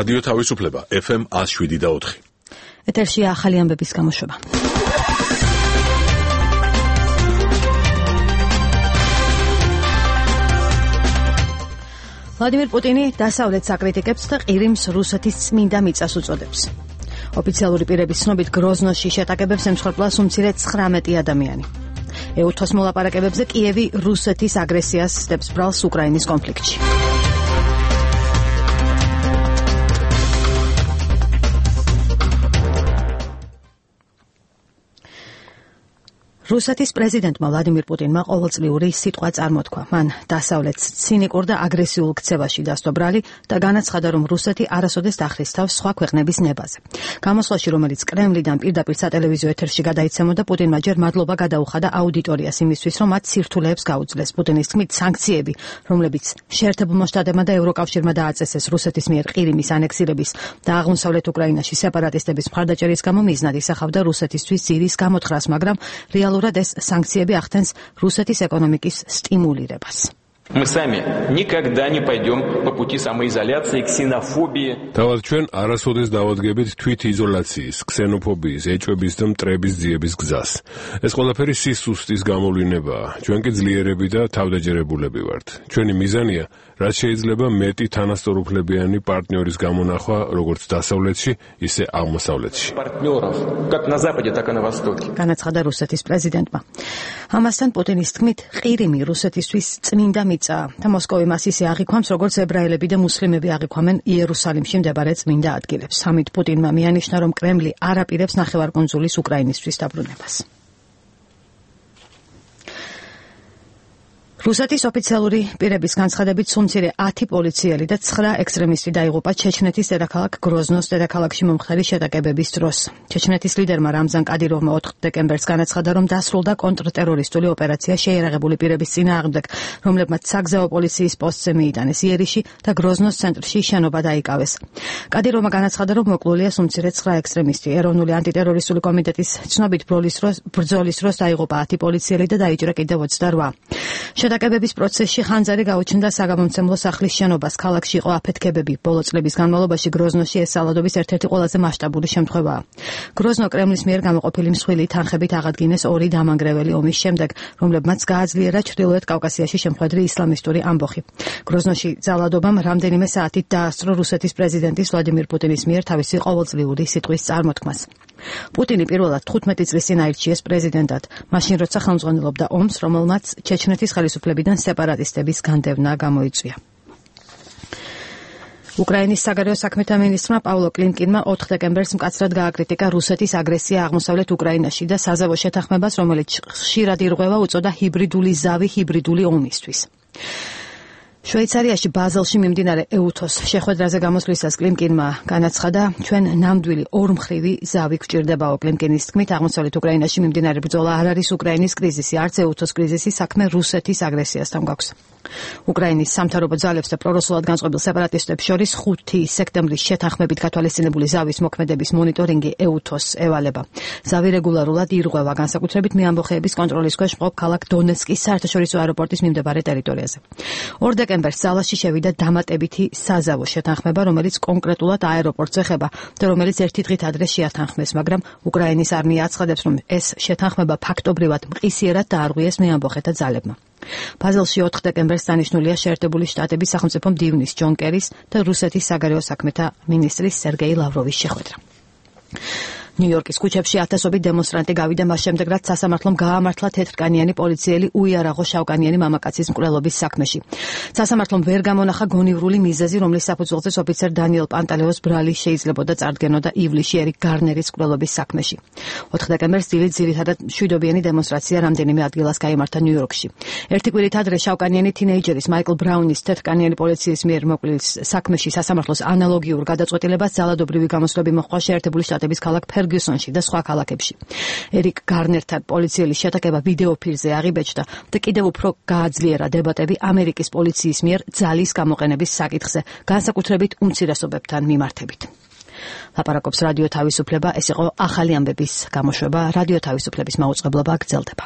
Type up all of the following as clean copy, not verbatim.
რადიო თავისუფლება FM 107.4. ეთერშია ახალი ამბების გამოშვება. ვლადიმირ პუტინი დასავლეთს აკრიტიკებს და ყირიმს რუსეთის წმინდა მიწას უწოდებს. ოფიციალური პირების ცნობით გროზნოში შეტაკებებს ემსხვერპლა უმცირე 19 ადამიანი. ეუთოს მოლაპარაკებებზე კიევი რუსეთის აგრესიას ცდებს ბრალს უკრაინის კონფლიქტში. რუსეთის პრეზიდენტმა ვლადიმირ პუტინმა ყოველწლიური სიტყვა წარმოთქვა. მან დასავლეთს ცინიკურ და აგრესიულ ქცევაში დასტო ბრალი და განაცხადა, რომ რუსეთი არასოდეს დახრის თავს სხვა ქვეყნების ნებაზე. გამოსვლაში, რომელიც კრემლიდან პირდაპირ სატელევიზიო ეთერში გადაიცემოდა, პუტინმა ჯერ მადლობა გადაუხადა აუდიტორიას იმისთვის, რომ მათ სირთულეებს გაუძლეს. პუტინის თქმით, სანქციები, რომლებიც შეერთებულმა შტატებმა და ევროკავშირმა დააწესეს რუსეთის მიერ ყირიმის ანექსირების და აღმოსავლეთ უკრაინაში სეპარატისტების მხარდაჭერის გამო მიზნად ისახავდა რუსეთისთვის ძირის გამოთხრას, მაგრამ რეალურად ეს სანქციები ახდენს რუსეთის ეკონომიკის სტიმულირებას. Мы сами никогда не пойдем по пути самоизоляции, ксенофобии. Თავად ჩვენ არასოდეს დავადგებით თვითიზოლაციის, ქსენოფობიის, ეჭვების და მტრების ძიების გზას. ეს ყველაფერი სისუსტის გამოვლინებაა. ჩვენ კი ძლიერები და თავდაჯერებულები ვართ. ჩვენი მიზანია, რაც შეიძლება მეტი თანასწორუფლებიანი პარტნიორის გამონახვა, როგორც დასავლეთში, ისე აღმოსავლეთში. Партнеров, как на западе, так и на востоке. განაცხადა რუსეთის პრეზიდენტმა. ამასთან პუტინის თქმით, ყირიმი რუსეთისთვის წმინდა მიწაა და მოსკოვი მას ისე აღიქვამს, როგორც ებრაელები და მუსლიმები აღიქვამენ იერუსალიმში მდებარე წმინდა ადგილებს. ამით პუტინმა მიანიშნა, რომ კრემლი არ აპირებს ნახევარკუნძულის უკრაინისთვის დაბრუნებას. რუსეთის ოფიციალური პირების განცხადებით სუმცირე 10 პოლიციელი და 9 ექსტრემისტი დაიღუპა ჩეჩნეთის დედაქალაქ გროზნოს დედაქალაქში მომხდარი შეტაკებების დროს. ჩეჩნეთის ლიდერმა რამზან კადიროვმა 4 დეკემბერს განაცხადა, რომ დასრულდა კონტრტერორისტული ოპერაცია შეიარაღებული პირების წინააღმდეგ, რომლებმაც საგზაო პოლიციის პოსტზე მიიტანეს იერიში და გროზნოს ცენტრში შენობა დაიკავეს. კადიროვმა განაცხადა, რომ მოკლულია სუმცირე 9 ექსტრემისტი. ეროვნული ანტიტერორისტული კომიტეტის ცნობით ბრძოლის დროს დაიღუპა 10 პოლიციელი და დაიჭრა კიდევ 28. შეტაკებების პროცესში ხანძარი გაუჩნდა საგამომცემლო სახლის შენობას. ქალაქში იყო აფეთქებები. ბოლო წლების განმავლობაში გროზნოში ეს სალადობის ერთ-ერთი ყველაზე მასშტაბური შემთხვევაა. გროზნო კრემლის მიერ გამოყოფილი მსხვილი თანხებით აღადგინეს 2 დამანგრეველი ომის შემდეგ, რომლებმაც გააძლიერა ჩრდილოეთ კავკასიაში შემხვედრი ისლამისტური ამბოხი. გროზნოში ძალადობამ რამდენიმე საათით დაასწრო რუსეთის პრეზიდენტის ვლადიმირ პუტინის მიერ თავისი ყოველწლიური სიტყვის წარმოთქმას. პუტინი პირველად 15 წლის წინ აირჩიეს პრეზიდენტად, მაშინ როცა ხელმძღვანელობდა ომს, რომელმაც ჩეჩნეთის ხელისუფლებიდან სეპარატისტების განდევნა გამოიწვია. უკრაინის საგარეო საქმეთა მინისტრმა პავლო კლიმკინმა 4 დეკემბერს მკაცრად გააკრიტიკა რუსეთის აგრესია აღმოსავლეთ უკრაინაში და საზავო შეთანხმებას, რომელიც ხშირად ირღვევა, უწოდა ჰიბრიდული ზავი ჰიბრიდული ომისთვის. შვეიცარიაში ბაზელში მიმდინარე ეუთოს შეხვედრაზე გამოსვლისას კლიმკინმა განაცხადა, ჩვენ ნამდვილი ორმხრივი ზავი გვჭირდებაო. კლიმკინის თქმით, აღმოსავლეთ უკრაინაში მიმდინარე ბრძოლა არ არის უკრაინის კრიზისი, არც ეუთოს კრიზისი, საქმე რუსეთის აგრესიასთან გვაქვს. უკრაინის სამთავრობო ძალებს და პრორუსულად განწყობილ სეპარატისტებს შორის 5 სექტემბრის შეთანხმებით გათვალისწინებული ზავის მოქმედების მონიტორინგი ეუთოს ევალება. ზავი რეგულარულად ირღვევა, განსაკუთრებით მეამბოხეების კონტროლის ქვეშ მყოფ ქალაქ დონეცკის საერთაშორისო აეროპორტის მიმდებარე ტერიტორიაზე. 2 დეკემბერს ძალაში შევიდა დამატებითი საზავო შეთანხმება, რომელიც კონკრეტულად აეროპორტს ეხება და რომელიც ერთი დღით ადრე შეათანხმეს, მაგრამ უკრაინის არმია აცხადებს, რომ ეს შეთანხმება ფაქტობრივად მყისიერად დაარღვიეს მეამბოხეთა ძალებმა. ბაზელში 4 დეკემბერს დანიშნულია შეერთებული შტატების სახელმწიფო მდივნის ჯონ კერის და რუსეთის საგარეო საქმეთა მინისტრის სერგეი ლავროვის შეხვედრა. ნიუ-იორკის ქუჩებში ათასობით დემონსტრანტი გავიდა მას შემდეგ, რაც სასამართლომ გაამართლა თეთრკანიანი პოლიციელი უიარაღო შავკანიანი მამაკაცის მკვლელობის საქმეში. სასამართლომ ვერ გამონახა გონივრული მიზეზი, რომლის საფუძველზეც ოფიცერ დანიელ პანტალეოს ბრალი შეიძლებოდა წარდგენოდა ივლისში ერიკ გარნერის მკვლელობის საქმეში. 4 დეკემბერს დილით ძირითადად მშვიდობიანი დემონსტრაცია რამდენიმე ადგილას გაიმართა ნიუ-იორკში. ერთი კვირით ადრე შავკანიანი თინეიჯერის მაიკლ ბრაუნის თეთრკანიანი პოლიციის მიერ მოკვლევის საქმეში სასამართლოს ანალოგიურ გადაწყვეტილებას ძალადობრივი გამოსვლები მოჰყვა შეერთებული შტატების ქალაქ ფერგიუსონში და სხვა ქალაქებში. ერიკ გარნერთან პოლიციელის შეტაკება ვიდეოფილზე აღიბეჭდა და კიდევ უფრო გააძლიერა დებატები ამერიკის პოლიციის მიერ ძალის გამოყენების საკითხზე, განსაკუთრებით უმცირესობებთან მიმართებით. ლაპარაკობს რადიო თავისუფლება, ეს იყო ახალი ამბების გამოშვება, რადიო თავისუფლების მაუწყებლობა გრძელდება.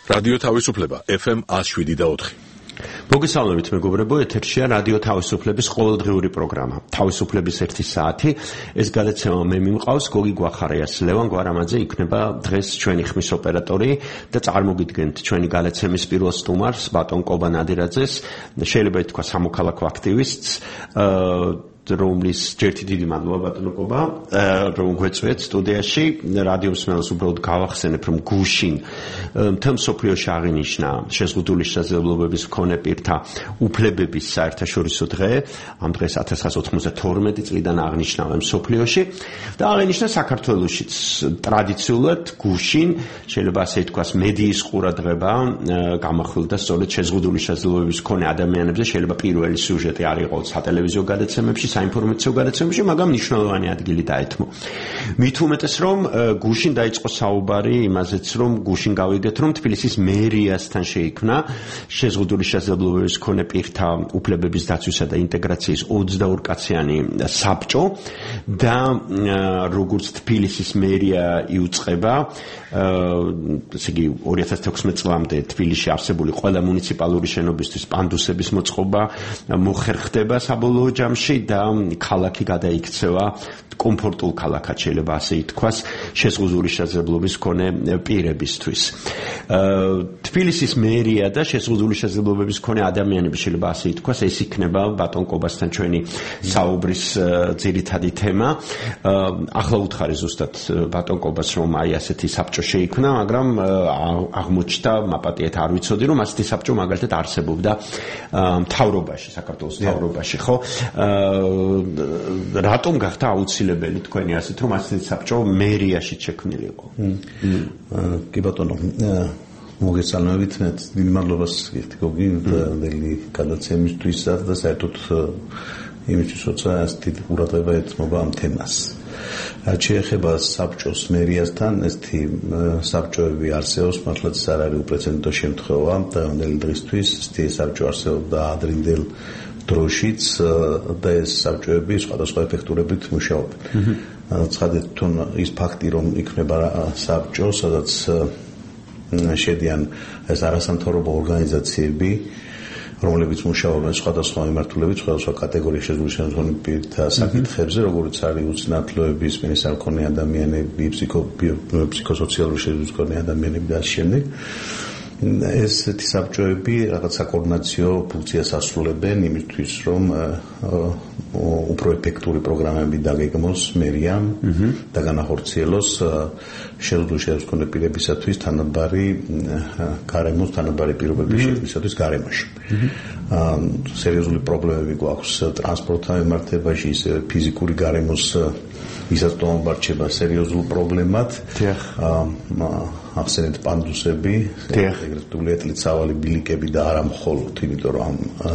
რადიო თავისუფლება FM 107.4. მოგესალმებით მეგობრებო, ეთერშია რადიო თავისუფლების ყოველდღიური პროგრამა. თავისუფლების 1 საათი. ეს გადაცემა მე მიმყავს გოგი გვახარიას, ლევან გვარამაძე იქნება დღეს ჩვენი ხმის ოპერატორი და წარმოგიდგენთ ჩვენი გადაცემის პირველ სტუმარს, ბატონ კობა ნადირაძეს, შეიძლება ითქვა სამოქალაქო აქტივისტს, რომლის ჯერთი დიდი მადლობა ბატონო კობა, რომ გვეწვეთ სტუდიაში. რადიო მსმენელს უბრალოდ გავახსენებ, რომ გუშინ მთელ მსოფლიოში აღინიშნა შეზღუდული შესაძლებლობების მქონე პირთა უფლებების საერთაშორისო დღე. ამ დღეს 1992 წლიდან აღნიშნავენ მსოფლიოში და აღინიშნა საქართველოშიც. ტრადიციულად გუშინ, შეიძლება ასე ითქვას, მედიის ყურადღება გამახვილდა სწორედ შეზღუდული შესაძლებლობების მქონე ადამიანებზე. შეიძლება პირველი სიუჟეტი არ იყოს სატელევიზიო გადაცემებში, საინფორმაციო გადაცემებში, მაგრამ მნიშვნელოვანი ადგილი დაეთმო. მით უმეტეს, რომ გუშინ დაიწყო საუბარი იმაზეც, რომ გუშინ გავიგეთ, რომ თბილისის მერიასთან შეიქმნა შეზღუდული შესაძლებლობების მქონე პირთა უფლებების დაცვისა და ინტეგრაციის 22 კაციანი საბჭო და როგორც თბილისის მერია იუწყება, ესე იგი 2016 წლამდე თბილისში არსებული ყველა მუნიციპალური შენობისთვის პანდუსების მოწყობა მოხერხდება საბოლოო ჯამში და ქალაქი გადაიქცევა კომფორტულ ქალაქად, შეიძლება ასე ითქვას, შეზღუდული შესაძლებლობის მქონე პირებისთვის. თბილისის მერია და შეზღუდული შესაძლებლობების მქონე ადამიანები, შეიძლება ასე ითქვას, ეს იქნება ბატონ კობასთან ჩვენი საუბრის ძირითადი თემა. ახლა უთხარი ზუსტად ბატონ კობას, რომ აი ასეთი საბჭო შეიქმნა, მაგრამ აღმოჩნდა, მაპატიეთ არ ვიცოდი, რომ ასეთი საბჭო მაგალითად არსებობდა მთავრობაში, საქართველოს მთავრობაში, ხო? რატომ გახდა აუცილებელი თქვენი ასეთ, რომ ასეთი საბჭო მერიაში შექმნილიყო? კი ბატონო, მოგესალმებით, დიდი მადლობა გიხდი გოგი დელი გადაცემისთვის და საერთოდ იმისთვის, როცა ასეთი ყურადღება ეთმობა ამ თემას. რაც შეეხება საბჭოს მერიასთან, ესეთი საბჭოები არსებობს, მართლაც არ არის უპრეცედენტო შემთხვევა და დღისთვის ესეთი საბჭო არსებობდა ადრინდელ დროშიც და ეს საბჭოები სხვადასხვა ეფექტურობით მუშაობენ. ცხადეთ თუნ ის ფაქტი, რომ იქნება საბჭო, სადაც შედიან ეს არასამთავრობო ორგანიზაციები, რომლებიც მუშაობენ სხვადასხვა მიმართულებით, სხვადასხვა კატეგორიის შეზღუდული პირთა საკითხებზე, როგორც არის უცნაურობის, მენისარქონი ადამიანები, ფსიქოსოციალური შეზღუდული ადამიანები და შემდეგ. ესეთი საბჭოები რაღაც საკოორდინაციო ფუნქციას ასრულებენ იმისთვის, რომ უფრო ეფექტური პროგრამები დაგეგმოს მერიამ და განახორციელოს შეზღუდული შესაძლებლობების პირებისათვის თანაბარი გარემოს, თანაბარი პირობების შექმნისათვის გარემოში. სერიოზული პრობლემები გვაქვს ტრანსპორტთან მიმართებაში, ფიზიკური გარემოს მისაწვდომობა რჩება სერიოზულ პრობლემად. ახსენეთ პანდუსები, ეგრეთ ეთლიცავალი ბილიკები და არა მხოლოდ, იმიტომ რომ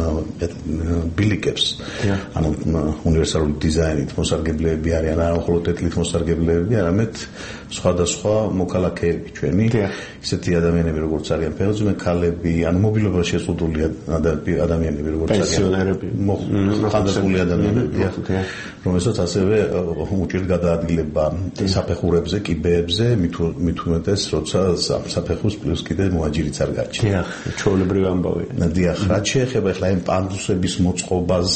ბილიკებს, ანუ უნივერსალური დიზაინით მოსარგებლეები არიან, არა მხოლოდ ეთლით მოსარგებლეები, არამედ სხვადასხვა მოქალაქეები ჩვენი, ისეთი ადამიანები, როგორც არიან ფეხბურთელები, ქალები, ანუ მობილობა შეზღუდული ადამიანები, როგორც არიან პენსიონერები, ხანდაზმული ადამიანები, რომელსაც ასევე უჭირთ გადაადგილება საფეხურებზე, კიბეებზე, მით უმეტეს, როცა საფეხურს პლუს კიდე მოაჯირიც არ გაჩნდა. დიახ, ჩვეულებრივი ამბავია. დიახ, რაც შეეხება ახლა ამ პანდუსების მოწყობას,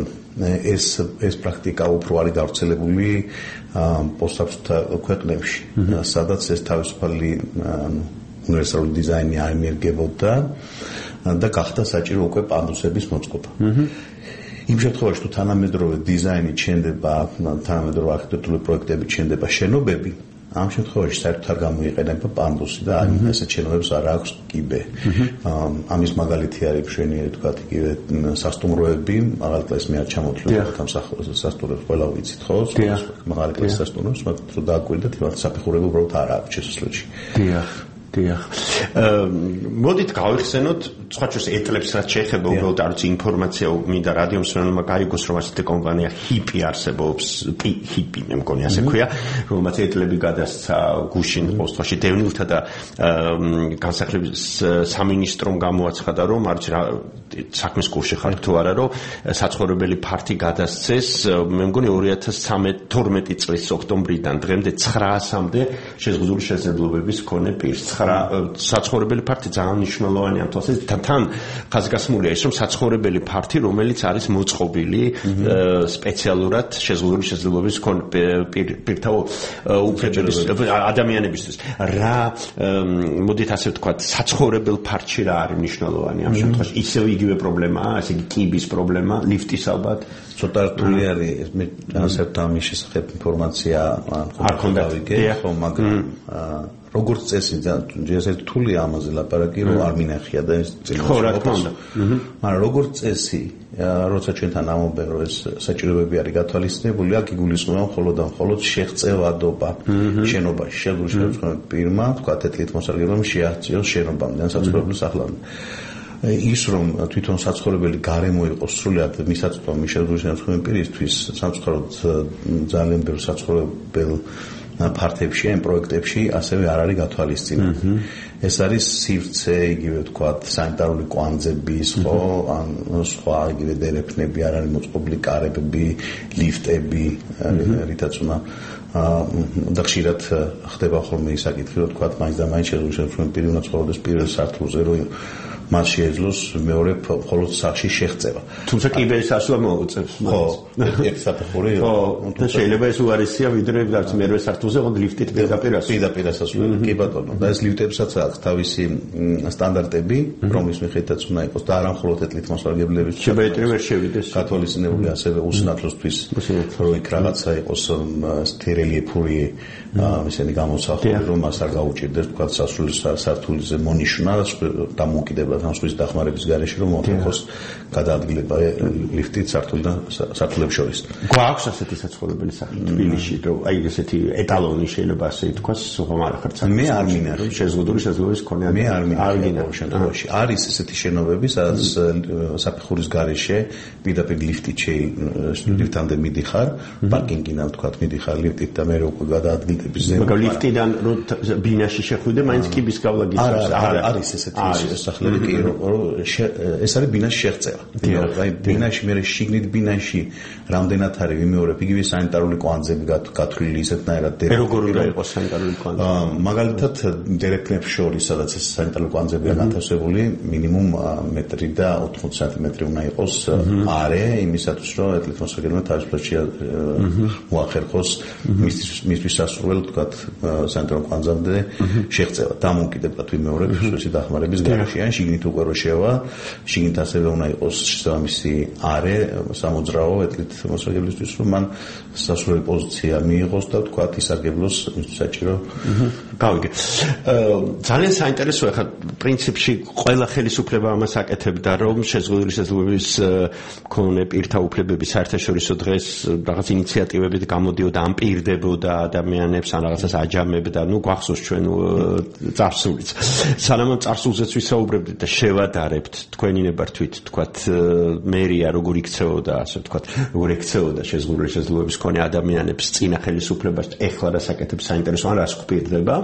ეს პრაქტიკა უფრო არის გავრცელებული პოსტსაბჭოთა ქვეყნებში, სადაც ეს თავისუფალი უნივერსალური დიზაინი აიმერგებოდა და გახდა საჭირო უკვე პანდუსების მოწყობა. იმ შემთხვევაში, თუ თანამედროვე დიზაინი ჩნდება, თანამედროვე არქიტექტურული პროექტები ჩნდება, შენობები, ამ შემთხვევაში საერთოდ არ გამოიყენება პანდუსი და ასეთ შენობებს არ აქვს კიბე. ამის მაგალითი არის მშვენიერი თქვათ იგივე სასტუმროები, მაღალი კლასის მე არ ჩამოთვლი ამ სასტუმროებს ყველა ვიცით, ხო? მაღალი კლასის სასტუმროებს, მაგრამ თუ დააკვირდეთ, იმათ საფეხურები უბრალოდ არ აქვს შესასვლელში. დიახ. მოდით გავიხსენოთ სხვა ჩვენს ეტლებს რაც შეეხება უბრალოდ არც ინფორმაცია მინდა რადიო მსმენელმა გაიგოს რომ ასეთი კომპანია ჰიპი არსებობს ჰიპი მე მგონი ასე ქვია რომელმაც ეტლები გადასცა გუშინ პოსტში დევნილთა და განსახლების სამინისტრომ გამოაცხადა რომ არც საქმის კურსში ხარ თუ არა რომ საცხოვრებელი ფართი გადასცეს მე მგონი 2012 წლის ოქტომბრიდან დღემდე 900-მდე შეზღუდული შესაძლებლობების მქონე პირს 9 საცხოვრებელი ფართი ძალიან მნიშვნელოვანი ამ თვალსაზრისით თან ხაზგასმულია ის რომ საცხოვრებელი ფართი რომელიც არის მოწყობილი სპეციალურად შეზღუდული შესაძლებლობების მქონე პირთა უფლებების ადამიანებისთვის რა მოდით ასე ვთქვათ საცხოვრებელ ფართში რა არის მნიშვნელოვანი ამ შემთხვევაში ისევ იგივე პრობლემაა ასე იგი კიბის პრობლემა ლიფტის ალბათ ცოტა რთული არის მე განსაკუთრებით ამის შესახებ ინფორმაცია არ ქონდა ხო მაგრამ როგორც წესი ეს რთულია ამაზე ლაპარაკი რომ არ მინახია და ეს ხო რა თქმა უნდა მაგრამ როგორც წესი როცა ჩვენთან ამობენ რომ ეს საჭიროებები არის გათვალისწინებული აქ იგულისხმება მხოლოდ შეღწევადობა შენობაში შეგვიძლია პირმა თქვა ეთლით მოსარგებლობამ შეაღწიოს შენობამდე ან საცხოვრებელ სახლამდე ის რომ თვითონ საცხოვრებელი გარემო იყოს სრულად მისაწვდომი შეგვიძლია შემოქმედების პირისთვის სამწუხაროდ ძალიან ბევრ საცხოვრებელ ფართებში ან პროექტებში ასევე არ არის გათვალისწინებული. ეს არის სივრცე, იგივე ვთქვათ, სანიტარული კვანძების, ხო, ან სხვა იგივე დერეფნები, არ არის მოწყობილი კარები, ლიფტები, რითაც უნდა და ხშირად ხდება ხოლმე ის საკითხი, რომ ვთქვათ, მაინც და მაინც შეგვიძლია პირი უნდა ცხოვრდეს პირველ სართულზე, რომ მას შეეძლოს მეორე მხოლოდ სახლში შეღწევა. თუმცა კიბერის ასვლა მოუწევს. ხო, ერთ საფეხური. ხო, და შეიძლება ეს უარესია ვიდრე რაც მერვე სართულზე ოღონდ ლიფტით პირდაპირ ასვლა. კი ბატონო, და ეს ლიფტებსაც აქვს თავისი სტანდარტები, რომლის მიხედვითაც უნდა იყოს და არა მხოლოდ ეთლით მოსარგებლების. შებაიტრი ვერ შევიდეს. გათვალისწინებული ასევე უსინათლოსთვის, რომ იქ რაღაცა იყოს სტერელიეფური ისინი გამოსახული, რომ მას არ გაუჭირდეს თქვა სასულიერო სართულზე მონიშნა და მოკიდება ამ სხვის დახმარების გარეშე რომ მოხდეს გადაადგილება ლიფტით სართულებს შორის. გვაქვს ასეთი საცხოვრებელი სახლი თბილისში, რომ აი ესეთი ეტალონი შეიძლება ასე ითქვას, ხომ არ ხარ ცალკე. მე არ მინახავს შეზღუდული შესაძლებლობის მქონე მე არ მინახავს შემთხვევაში. არის ესეთი შენობები, სადაც საფეხურის გარეშე პირდაპირ ლიფტამდე მიდიხარ, პარკინგიდან თქვა მიდიხარ ლიფტით და მე უკვე გადაადგილდების ზემო. მაგრამ ლიფტიდან რო ბინაში შეხვიდე, მაინც კიბის გავლა გიწევს. არის ესეთი სახლები კი რომ ეს არის ბინაში შეღწევა. აი ბინაში მე შიგნით ბინაში რამდენად არის ვიმეორებ იგივე სანიტარული კვანძები გათვლილი ისეთნაირად როგორ უნდა იყოს სანიტარული კვანძები? მაგალითად დერეფნებს შორის სადაც ეს სანიტარული კვანძებია განთავსებული მინიმუმ 1 და 80 სანტიმეტრი უნდა იყოს არე იმისათვის რომ ეთლით მოსარგებლობამ თავისუფლად მოახერხოს მისთვის სასურველ თქვათ სანიტარულ კვანძამდე შეღწევა. დამოუკიდებლად ვიმეორებ სუსი დახმარების გარეშე ან შიგნით უკვე რო შევა, შიგნით ასევე უნდა იყოს შესაბამისი არე სამოძრაო ეთლით მოსარგებლისთვის, რომ მან სასურველი პოზიცია მიიღოს და თქვათ ისარგებლოს საჭირო. გავიგე. ძალიან საინტერესოა ხა პრინციპში ყველა ხელისუფლება ამას აკეთებდა, რომ შეზღუდული შესაძლებლობის მქონე პირთა უფლებები საერთაშორისო დღეს რაღაც ინიციატივებით გამოდიოდა, ამპირდებოდა ადამიანებს, ან რაღაცას აჯამებდა, ну გვახსოვს ჩვენ წარსულიც. სანამ წარსულზეც ვისაუბრებდით და შევადარებთ თქვენინებართვით, თქვათ მერია როგორ იქცეოდა, ასე ვთქვათ, როგორ ექცეოდა შეზღუდული შესაძლებლობის მქონე ადამიანებს წინა ხელისუფლებას, ეხლა რას აკეთებს საინტერესო, ან რას გვპირდება.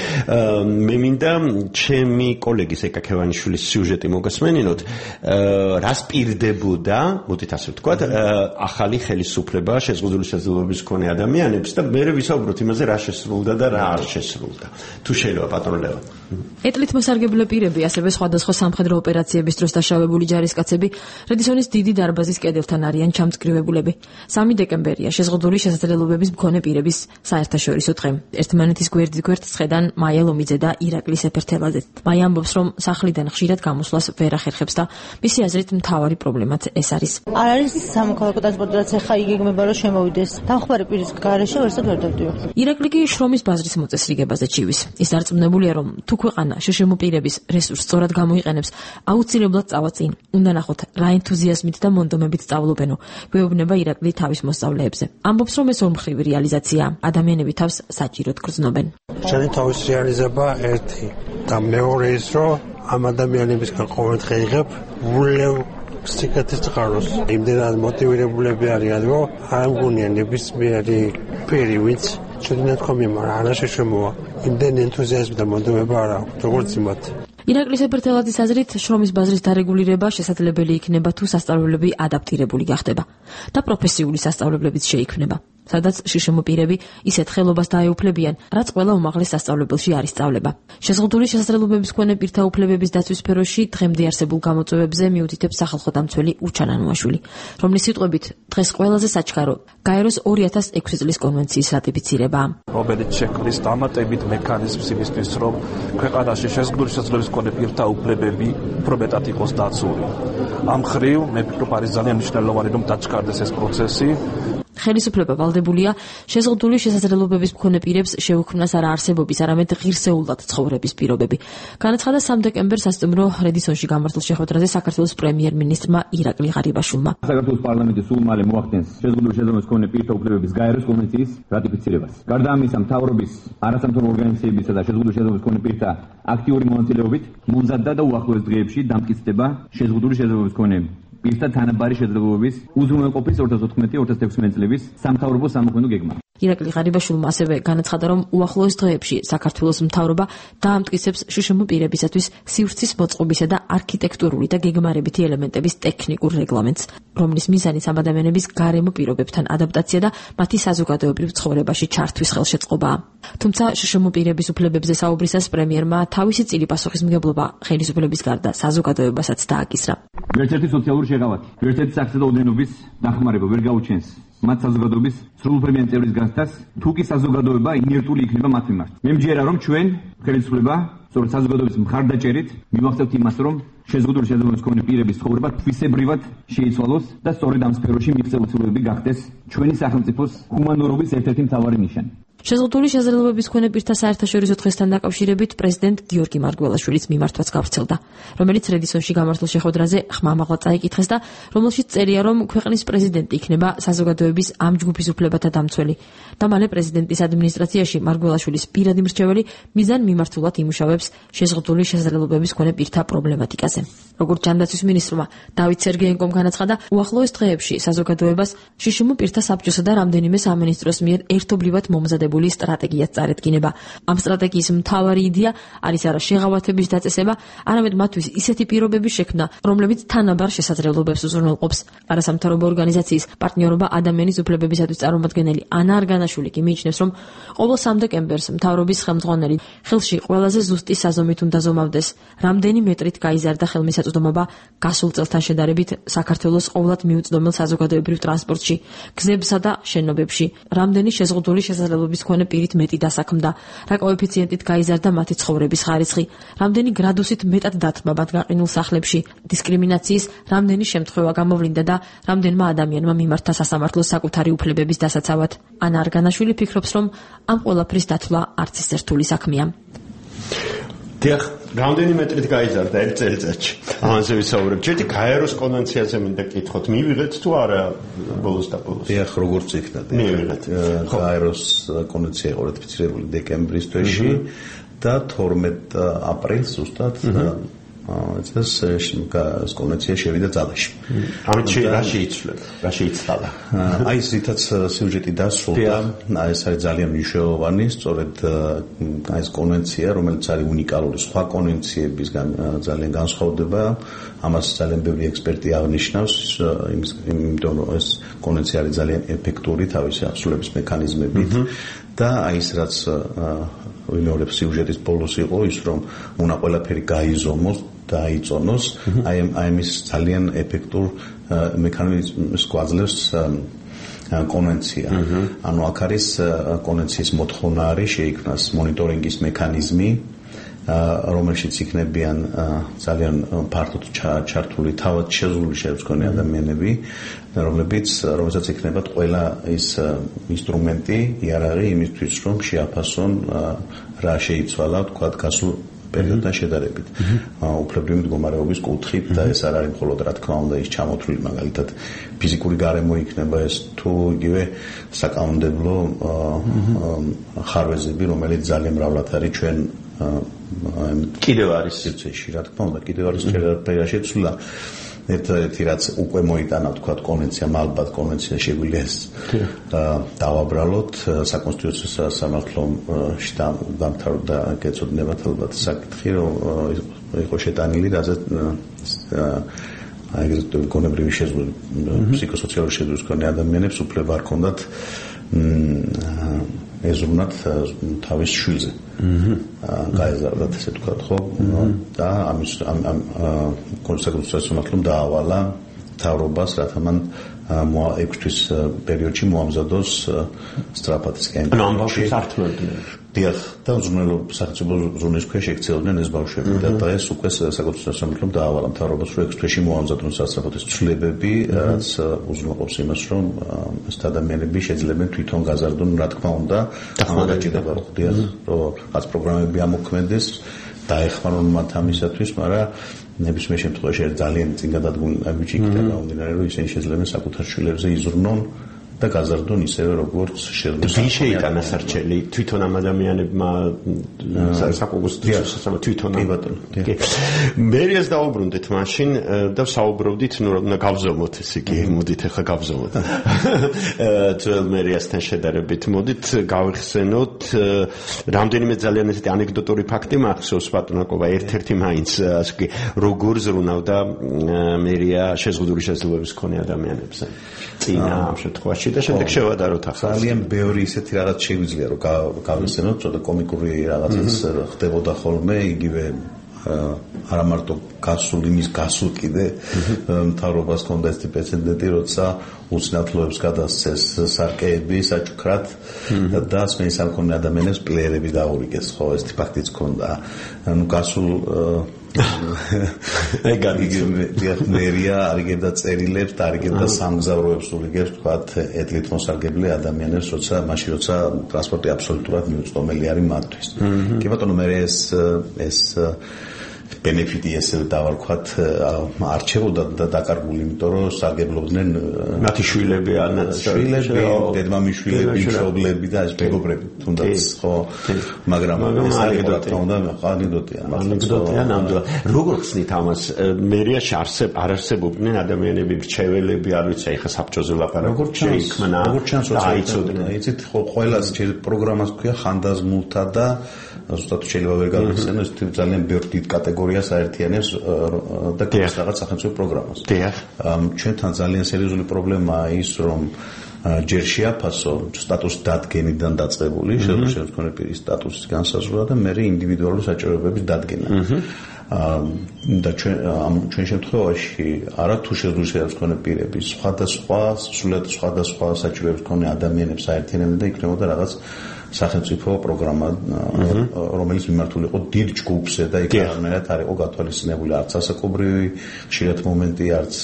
მე მინდა ჩემი კოლეგის ეკა ქევანიშვილის სიუჟეტი მოგესმენინოთ, რას პირდებოდა, მოდით ასე ვთქვათ, ახალი ხელისუფლება შეზღუდული შესაძლებლობის მქონე ადამიანებს და მე ვისაუბროთ იმაზე, რა შესრულდა და რა არ შესრულდა. თუ შეიძლება პატრონ ლევან. ეთლით მოსარგებლე პირები, ასევე სხვადასხვა სამხედრო ოპერაციების დროს დაშავებული ჯარისკაცები რედისონის დიდი დარბაზის კედელთან არიან ჩამწკრივებულები. 3 დეკემბერია შეზღუდული შესაძლებლობების მქონე პირების საერთაშორისო დღე. ერთმანეთის გვერდით ხედან მაია ლომიძე და ირაკლი სეფერთელაძე. მაია ამბობს, რომ სახლიდან ხშირად გამოსვლას ვერ ახერხებს და მისი აზრით მთავარი პრობლემაც ეს არის. არ არის სამოქალაქო ტრანსპორტი, რაც ახლა იგეგმება რომ შემოვიდეს. დამხმარე პირის გარეშე ვერსად ვერ დავდივარ. ირაკლი კი შრომის ბაზრის მოწესრიგებაზე ჩივის. ის დარწმუნებულია, რომ თუ ქვეყანა შშმ პირების რესურსს სწორად გამოიყენებს, აუცილებლად წავა წინ. უნდა ნახოთ, რა ენთუზიაზმით და მონდომებით სწავლობენო. გვეუბნება ირაკლი თავის მოსწავლეებზე. ამბობს, რომ ეს ორმხრივი რეალიზაცია ადამიანები თავს საჭიროდ გრძნობენ. შენი თავის რეალიზება ერთი და მეორე ის, რომ ამ ადამიანებისგან ყოველდღე იღებ ვლევ სიკეთის წყაროს. იმდენად მოტივირებულები არიან, რომ არ მგონია ნებისმიერი პირი, ვინც შეგნათ ხომ არა შეშმოა. იმდენ ენთუზიაზმი და მოდევება არ აქვს, როგორც იმათ. ირაკლის ეფერტელაძის აზრით, შრომის ბაზრის დარეგულირება შესაძლებელი იქნება თუ სასწავლებლები ადაპტირებული გახდება და პროფესიული სასწავლებლებიც შეიქმნება, სადაც შშმ პირები ისეთ ხელობას დაეუფლებიან, რაც ყველა უმაღლეს სასწავლებელში არ ისწავლება. შეზღუდული შესაძლებლობების მქონე პირთა უფლებების დაცვის სფეროში დღემდე არსებულ გამოწვევებზე მიუთითებს სახალხო დამცველი ურჩან ანუაშვილი, რომლის სიტყვებით დღეს ყველაზე საჩქარო გაეროს 2006 წლის კონვენციის რატიფიცირებაა. რომელიც შექმნის დამატებით მექანიზმს იმისთვის, რომ ქვეყანაში შეზღუდული შესაძლებლობის მქონე პირთა უფლებები უფრო მეტად იყოს დაცული. ამ მხრივ მე ვფიქრობ, არის ძალიან მნიშვნელოვანი, რომ დაჩქარდეს ეს პროცესი. ხელისუფლება ვალდებულია შეზღუდული შესაძლებლობების მქონე პირებს შეუქმნას არა არსებობის, არამედ ღირსეულად ცხოვრების პირობები. განაცხადა 3 დეკემბერს სასტუმრო რედისონში გამართულ შეხვედრაზე საქართველოს პრემიერ-მინისტრმა ირაკლი ღარიბაშვილმა. საქართველოს პარლამენტი სულ მალე მოახდენს შეზღუდული შესაძლებლობების მქონე პირთა უფლებების გაეროს კონვენციის რატიფიცირებას. გარდა ამისა, მთავრობის არასამთავრობო ორგანიზაციებისა და შეზღუდული შესაძლებლობების მქონე პირთა აქტიური მონაწილეობით მომზადდა და უახლოეს დღეებში დამტკიცდება შეზღუდული შესაძლებლობების მქონე პირთა თანაბარი შეძლებლობების უზრუნველყოფის 2014-2016 წლების სამთავრობო სამოქმედო გეგმა. ირაკლი ღარიბაშვილმა ასევე განაცხადა, რომ უახლოეს დღეებში საქართველოს მთავრობა დაამტკიცებს შშმ პირებისათვის სივრცის მოწყობისა და არქიტექტურული და გეგმარებითი ელემენტების ტექნიკურ რეგლამენტს, რომლის მიზანიც ამ ადამიანების გარემო პირობებთან ადაპტაცია და მათი საზოგადოებრივ ცხოვრებაში ჩართვის ხელშეწყობაა. თუმცა შშმ პირების უფლებებზე საუბრისას პრემიერმა თავისი წილი პასუხისმგებლობა ხელისუფლების გარდა საზოგადოებასაც დააკისრა. ერთ-ერთი სოციალური შეღავათი, ერთ-ერთი საქმე და ოდენობის დახმარება ვერ გაუჩენს მათ საზოგადოების სრულუფლებიან წევრის გასცდას, თუ კი საზოგადოება ინერტული იქნება მათ მიმართ. მე მჯერა, რომ ჩვენ ხელისუფლება სწორედ საზოგადოების მხარდაჭერით მივახცევთ იმას, რომ შეზღუდული შესაძლებლობის მქონე პირების ცხოვრება თვისებრივად შეიცვალოს და სწორედ ამ სფეროში მიღწევულებები გახდეს ჩვენი სახელმწიფოს ჰუმანურობის ერთ-ერთი მთავარი ნიშანი. შეზღუდული შესაძლებლობების მქონე პირთა საერთაშორისო დღესთან დაკავშირებით პრეზიდენტ გიორგი მარგველაშვილის მიმართვაც გავრცელდა, რომელიც რედისონში გამართულ შეხვედრაზე ხმამაღლა წაიკითხეს და რომელშიც წერია, რომ ქვეყნის პრეზიდენტი იქნება საზოგადოების ამ ჯგუფის უფლებათა დამცველი და მალე პრეზიდენტის ადმინისტრაციაში მარგველაშვილის პირადი მრჩეველი მიზან მიმართულად იმუშავებს შეზღუდული შესაძლებლობების მქონე პირთა პრობლემატიკაზე. როგორც ჯანდაცვის მინისტრმა დავით სერგეენკომ განაცხადა, უახლოეს დღეებში საზოგადოებას შშმ პირთა საბჭოსა და რამდენიმე სამინისტროს მიერ ერთობლივად მომზადებული სტრატეგიაც წარედგინება. ამ სტრატეგიის მთავარი იდეა არის არა შეღავათების დაწესება, არამედ მათთვის ისეთი პირობების შექმნა, რომლებიც თანაბარ შესაძლებლობებს უზრუნველყოფს. არასამთავრობო ორგანიზაციის პარტნიორობა ადამიანის უფლებებისათვის წარმომადგენელი ანა არგანაშვილი კი მიიჩნევს, რომ ყოველ 3 დეკემბერს მთავრობის ხელმძღვანელი ხელში ყველაზე ზუსტი საზომით უნდა ზომავდეს, რამდენი მეტრით გაიზარდა ხელმისაწვდომობა გასულ წელთან შედარებით საქართველოს ყოვლად მიუწვდომელ საზოგადოებრივ ტრანსპორტში, გზებსა და შენობებში, რამდენი შეზღუდული შესაძლებლობის მქონე პირით მეტი დასაქმდა, რა კოეფიციენტით გაიზარდა მათი ცხოვრების ხარისხი, რამდენი გრადუსით მეტად დათმა მათ გაყინულ სახლებში, დისკრიმინაციის რამდენი შემთხვევა გამოვლინდა და რამდენმა ადამიანმა მიმართა სასამართლოს საკუთარი უფლებების დასაცავად. ანა არგანაშვილი ფიქრობს, რომ ამ ყველაფრის დათვლა არც ის ერთული საქმეა. დიახ, რამდენი მეტრით გაიზარდა ერთ წელიწადში? ამაზე ვისაუბრებ. ჯერჯერობით გაეროს კონვენციაზე მინდა კითხოთ, მივიღეთ თუ არა ბოლოს და ბოლოს? დიახ, როგორც იქნა. მივიღეთ. გაეროს კონვენცია იყო რატიფიცირებული დეკემბრის თვეში და 12 აპრილს ზუსტად ეს კონვენცია შევიდა ძალაში. ამით რა შეიცვლება? რა შეიცვალა? აი ზითაც სიუჟეტი დასრულდა, ეს არის ძალიან მნიშვნელოვანი, სწორედ აი ეს კონვენცია, რომელიც არის უნიკალური სხვა კონვენციებისგან ძალიან განსხვავდება, ამას ძალიან ბევრი ექსპერტი აღნიშნავს, იმიტომ რომ ეს კონვენცია არის ძალიან ეფექტური თავისი აღსრულების მექანიზმებით და აი ეს რაც ვიმეორებ სიუჟეტის ბოლოს იყო ის, რომ უნდა ყველაფერი გაიზომოს და აიწონოს, აი ამის ძალიან ეფექტურ მექანიზმს გვაძლევს კონვენცია. ანუ აქ არის კონვენციის მოთხოვნა არის შეიქმნას მონიტორინგის მექანიზმი, რომელშიც იქნებიან ძალიან ფართოდ ჩართული თავად შეზღუდული შეძლებული ადამიანები, რომელსაც იქნებათ ყველა ის ინსტრუმენტი, იარაღი იმისთვის, რომ შეაფასონ რა შეიცვალა, თქვა გასულ პერიოდთან შედარებით. უფლებრივი მდგომარეობის კუთხით და ეს არ არის მხოლოდ რა თქმა უნდა ის ჩამოთვლილი მაგალითად ფიზიკური გარემო იქნება ეს თუ იგივე საკანონმდებლო ხარვეზები, რომელიც ძალიან მრავლად არის ჩვენ კიდევ არის სივრცეში, რა თქმა უნდა, კიდევ არის შეიძლება შეცვლა. ერთ-ერთი რაც უკვე მოიტანა თქვა კონვენციამ, ალბათ კონვენცია შეგვიძლია ეს დავაბრალოთ საკონსტიტუციო სამართლოში დამთავრდა გეცოდნებათ ალბათ საკითხი, რომ იყო შეტანილი, რაზეც ეგრეთ გონებრივი შეზღუდვა ფსიქოსოციალური შეზღუდვის მქონე ადამიანებს უფლება არ ჰქონდათ ეზრუნათ თავის შვილზე. გაეზარდათ ესე თქვა ხო და ამის კონსტიტუციურ სამართლომ დაავალა თავრობას, რათა მან 6 თვის პერიოდში მოამზადოს სწრაფად სკემი. ანუ ამ ბავშვებს ართმევდნენ. დიახ, და სახელმწიფო ზონის ქვეშ ექცეოდნენ ეს ბავშვები და დღეს უკვე საკონსტიტუციო სამართლომ დაავალა მთავრობას, რომ 6 თვეში მოამზადონ სასწრაფოდ ეს ცვლილებები, რაც უზრუნველყოფს იმას, რომ ეს ადამიანები შეძლებენ თვითონ გაზარდონ, რა თქმა უნდა, დამოკიდება ხდიან, რომ რაც პროგრამები ამოქმედეს, დაეხმარონ მათ ამისათვის, მაგრამ ნებისმიერ შემთხვევაში ძალიან წინ გადადგმული აგვიჩიქდა გამომდინარე, რომ ისინი შეძლებენ საკუთარ შვილებზე იზრუნონ და გაზარდონ ისევე როგორც შეძლებს. ვის შეიტანა სარჩელი თვითონ ამ ადამიანებმა საკონსტიტუციო სამართლმა თვითონ მერიას დაუბრუნდით მაშინ და საუბრობდით, ნუ უნდა გავზომოთ ესე იგი, მოდით ახლა გავზომოთ. ძველ მერიასთან შედარებით მოდით გავიხსენოთ რამდენიმე ძალიან ესეთი ანეკდოტური ფაქტი მახსოვს ბატონაკოვა, ერთ-ერთი მაინც ასე იგი როგორ ზრუნავდა მერია შეზღუდული შესაძლებლობის მქონე ადამიანებზე. წინა ამ შემთხვევაში და შემდეგ შევადაროთ ახლა. ძალიან ბევრი ისეთი რაღაც შეგვიძლია რომ გავიხსენოთ, ცოტა კომიკური რაღაცაც ხდებოდა ხოლმე, იგივე არა მარტო გასულ იმის გასულ კიდე მთავრობას ჰქონდა ეს პრეცედენტი, როცა უცნაურებს გადასცეს სარკეები საჩუქრად და სმენის არ მქონე ადამიანებს პლეერები დაურიგეს, ხო, ეს ფაქტიც ჰქონდა. ანუ გასულ მერია არიგებდა წერილებს და არიგებდა სამგზავროებს ურიგებს, თქვათ, ეთლით მოსარგებლე ადამიანებს, მაშინ როცა ტრანსპორტი აბსოლუტურად მიუწვდომელი არის მათთვის. კი ბატონო, მე ეს benefit ესე დავარქვათ არჩევოდა და დაკარგული, იმიტომ რომ სარგებლობდნენ მათი შვილები, შვილები, დედმამიშვილები, მშობლები და ეს მეგობრები თუნდაც, ხო, მაგრამ ეს ანეკდოტია. ნამდვილად. როგორ ხსნით ამას? მერიაში არ არსებობდნენ ადამიანები, მრჩეველები, არ ვიცი, ეხა საბჭოზე ლაპარაკობ, შეიქმნა, დაიცოდნენ. იცით, ყველას პროგრამას ქვია ხანდაზმულთა და ზუსტად შეიძლება ვერ გავიხსენო, ეს ძალიან ბევრი დიდ კატეგორიას აერთიანებს და გქონდეს რაღაც სახელმწიფო პროგრამას. ჩვენთან ძალიან სერიოზული პრობლემაა ის, რომ ჯერ შეაფასო სტატუს დადგენიდან დაწყებული, შეძლებს მქონე პირის სტატუსის განსაზღვრა და მე ინდივიდუალური საჭიროებების დადგენა. და ჩვენ შემთხვევაში არა თუ შეძლებს მქონე პირები, სრულად სხვადასხვა საჭიროებების მქონე ადამიანებს აერთიანებდა და იქნებოდა რაღაც სახელმწიფო პროგრამა, რომელიც მიმართული იყო დიდ ჯგუფზე და იქ არანაირად არ იყო გათვალისწინებული არც ასაკობრივი ხშირად მომენტი, არც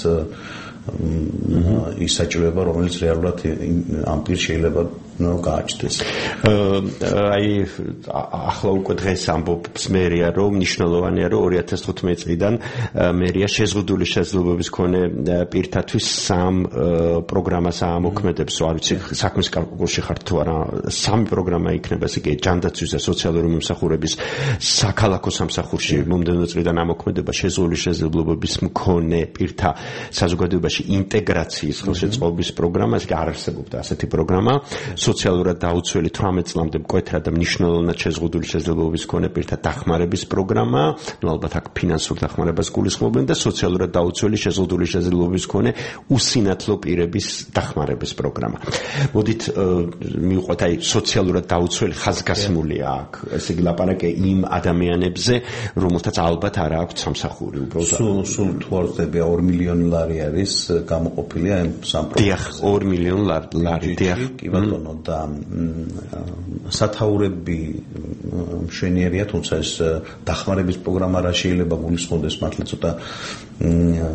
ის საჭიროება, რომელიც რეალურად ამ პირს შეიძლება გააჩნდეს. აი ახლა უკვე დღეს ამბობს მერია, რომ მნიშვნელოვანია, რომ 2015 წლიდან მერია შეზღუდული შესაძლებლობის მქონე პირთათვის სამ პროგრამას ამოქმედებს, არ ვიცი, საქმის კალკულში ხართ თუ არა, სამი პროგრამა იქნება, ესე იგი ჯანდაცვის და სოციალური მომსახურების საქალაქო სამსახურში მომდევნო წლიდან ამოქმედება შეზღუდული შესაძლებლობების მქონე პირთა საზოგადოებაში ინტეგრაციის ხელშეწყობის პროგრამა, ეს არ არსებობდა ასეთი პროგრამა. სოციალურად დაუცველი 18 წლამდე მკვეთრად და მნიშვნელოვნად შეზღუდული შესაძლებლობის მქონე პირთა დახმარების პროგრამა, ნუ ალბათ აქ ფინანსურ დახმარებას გულისხმობენ და სოციალურად დაუცველი შეზღუდული შესაძლებლობის მქონე უსინათლო პირების დახმარების პროგრამა. მოდით მივყვეთ აი სოციალურად დაუცველი ხაზგასმულია აქ, ესე იგი ლაპარაკი იმ ადამიანებზე, რომელთაც ალბათ არ აქვს სამსახური, უბრალოდ სულ თუ არ ვწდები 2 მილიონი ლარი არის გამოყოფილი ამ სამ პროგრამაზე. დიახ, 2 მილიონი ლარი, დიახ. კი ბატონო, და სათაურები მშვენიერია, თუმცა ეს დახმარების პროგრამა რა შეიძლება გულისხმობდეს, მართლა ცოტა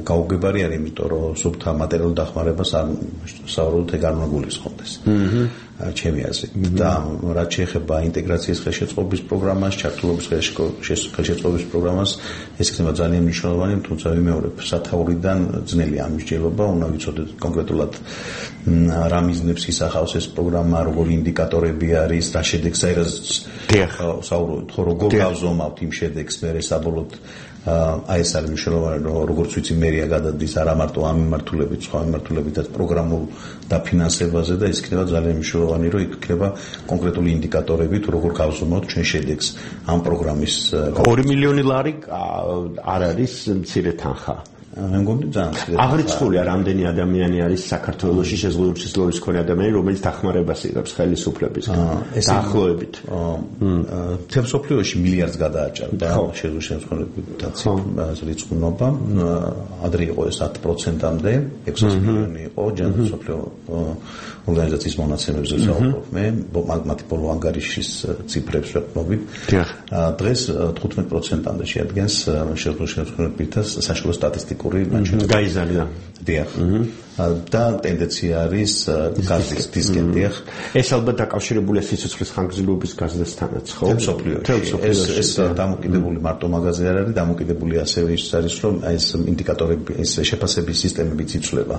გაუგებარი არის, იმიტომ რომ სუფთა მატერიალურ დახმარებას არ საუბრობთ, ეგ არ უნდა გულისხმობდეს. ჩემი აზრით. და რაც შეეხება ინტეგრაციის ხელშეწყობის პროგრამას, ჩართულობის ხელშეწყობის პროგრამას, ეს იქნება ძალიან მნიშვნელოვანი, თუმცა ვიმეორებ, სათაურიდან ძნელია ამ მსჯელობა, უნდა ვიცოდეთ კონკრეტულად რა მიზნებს ისახავს ეს პროგრამა, როგორი ინდიკატორები არის, რა შედეგს საუბრობთ, ხო როგორ გავზომავთ იმ შედეგს, მე საბოლოოდ აი ეს არის მნიშვნელოვანი, როგორც ვიცი მერია გადადის არა მარტო ამ მიმართულებით, სხვა მიმართულებითაც პროგრამულ დაფინანსებაზე და ის იქნება ძალიან მნიშვნელოვანი, რომ იქნება კონკრეტული ინდიკატორები, თუ როგორ გავზომავთ ჩვენ შედეგს ამ პროგრამის 2 მილიონი ლარი არ არის მცირე თანხა. მე მგონი ძალიან აღრიცხულია რამდენი ადამიანი არის საქართველოში შეზღუდული სისხლის მქონე ადამიანი, რომელიც დახმარებას იღებს ხელისუფლებისგან. დაახლოებით. მთელ მსოფლიოში მილიარდს გადააჭარბა შეზღუდული სისხლის რიცხვნობა. ადრე იყო ეს 10%-მდე, 600 მილიონი იყო მსოფლიო ორგანიზაციის მონაცემებზე ვსაუბრობ მე, მათი ბოლო ანგარიშის ციფრებს ვეყრდნობით. დღეს 15%-მდე შეადგენს შეზღუდული სისხლის საშუალო სტატისტიკა გაიზარდა. დიახ. და ტენდენცია არის გაზრდისკენ დიახ. ეს ალბათ დაკავშირებულია სიცოცხლის ხანგრძლივობის გაზრდასთანაც, ხო? მსოფლიოში. ეს დამოკიდებული მარტო მაგაზე არ არის, დამოკიდებული ასევე ის არის, რომ ეს ინდიკატორები, ეს შეფასების სისტემებიც იცვლება.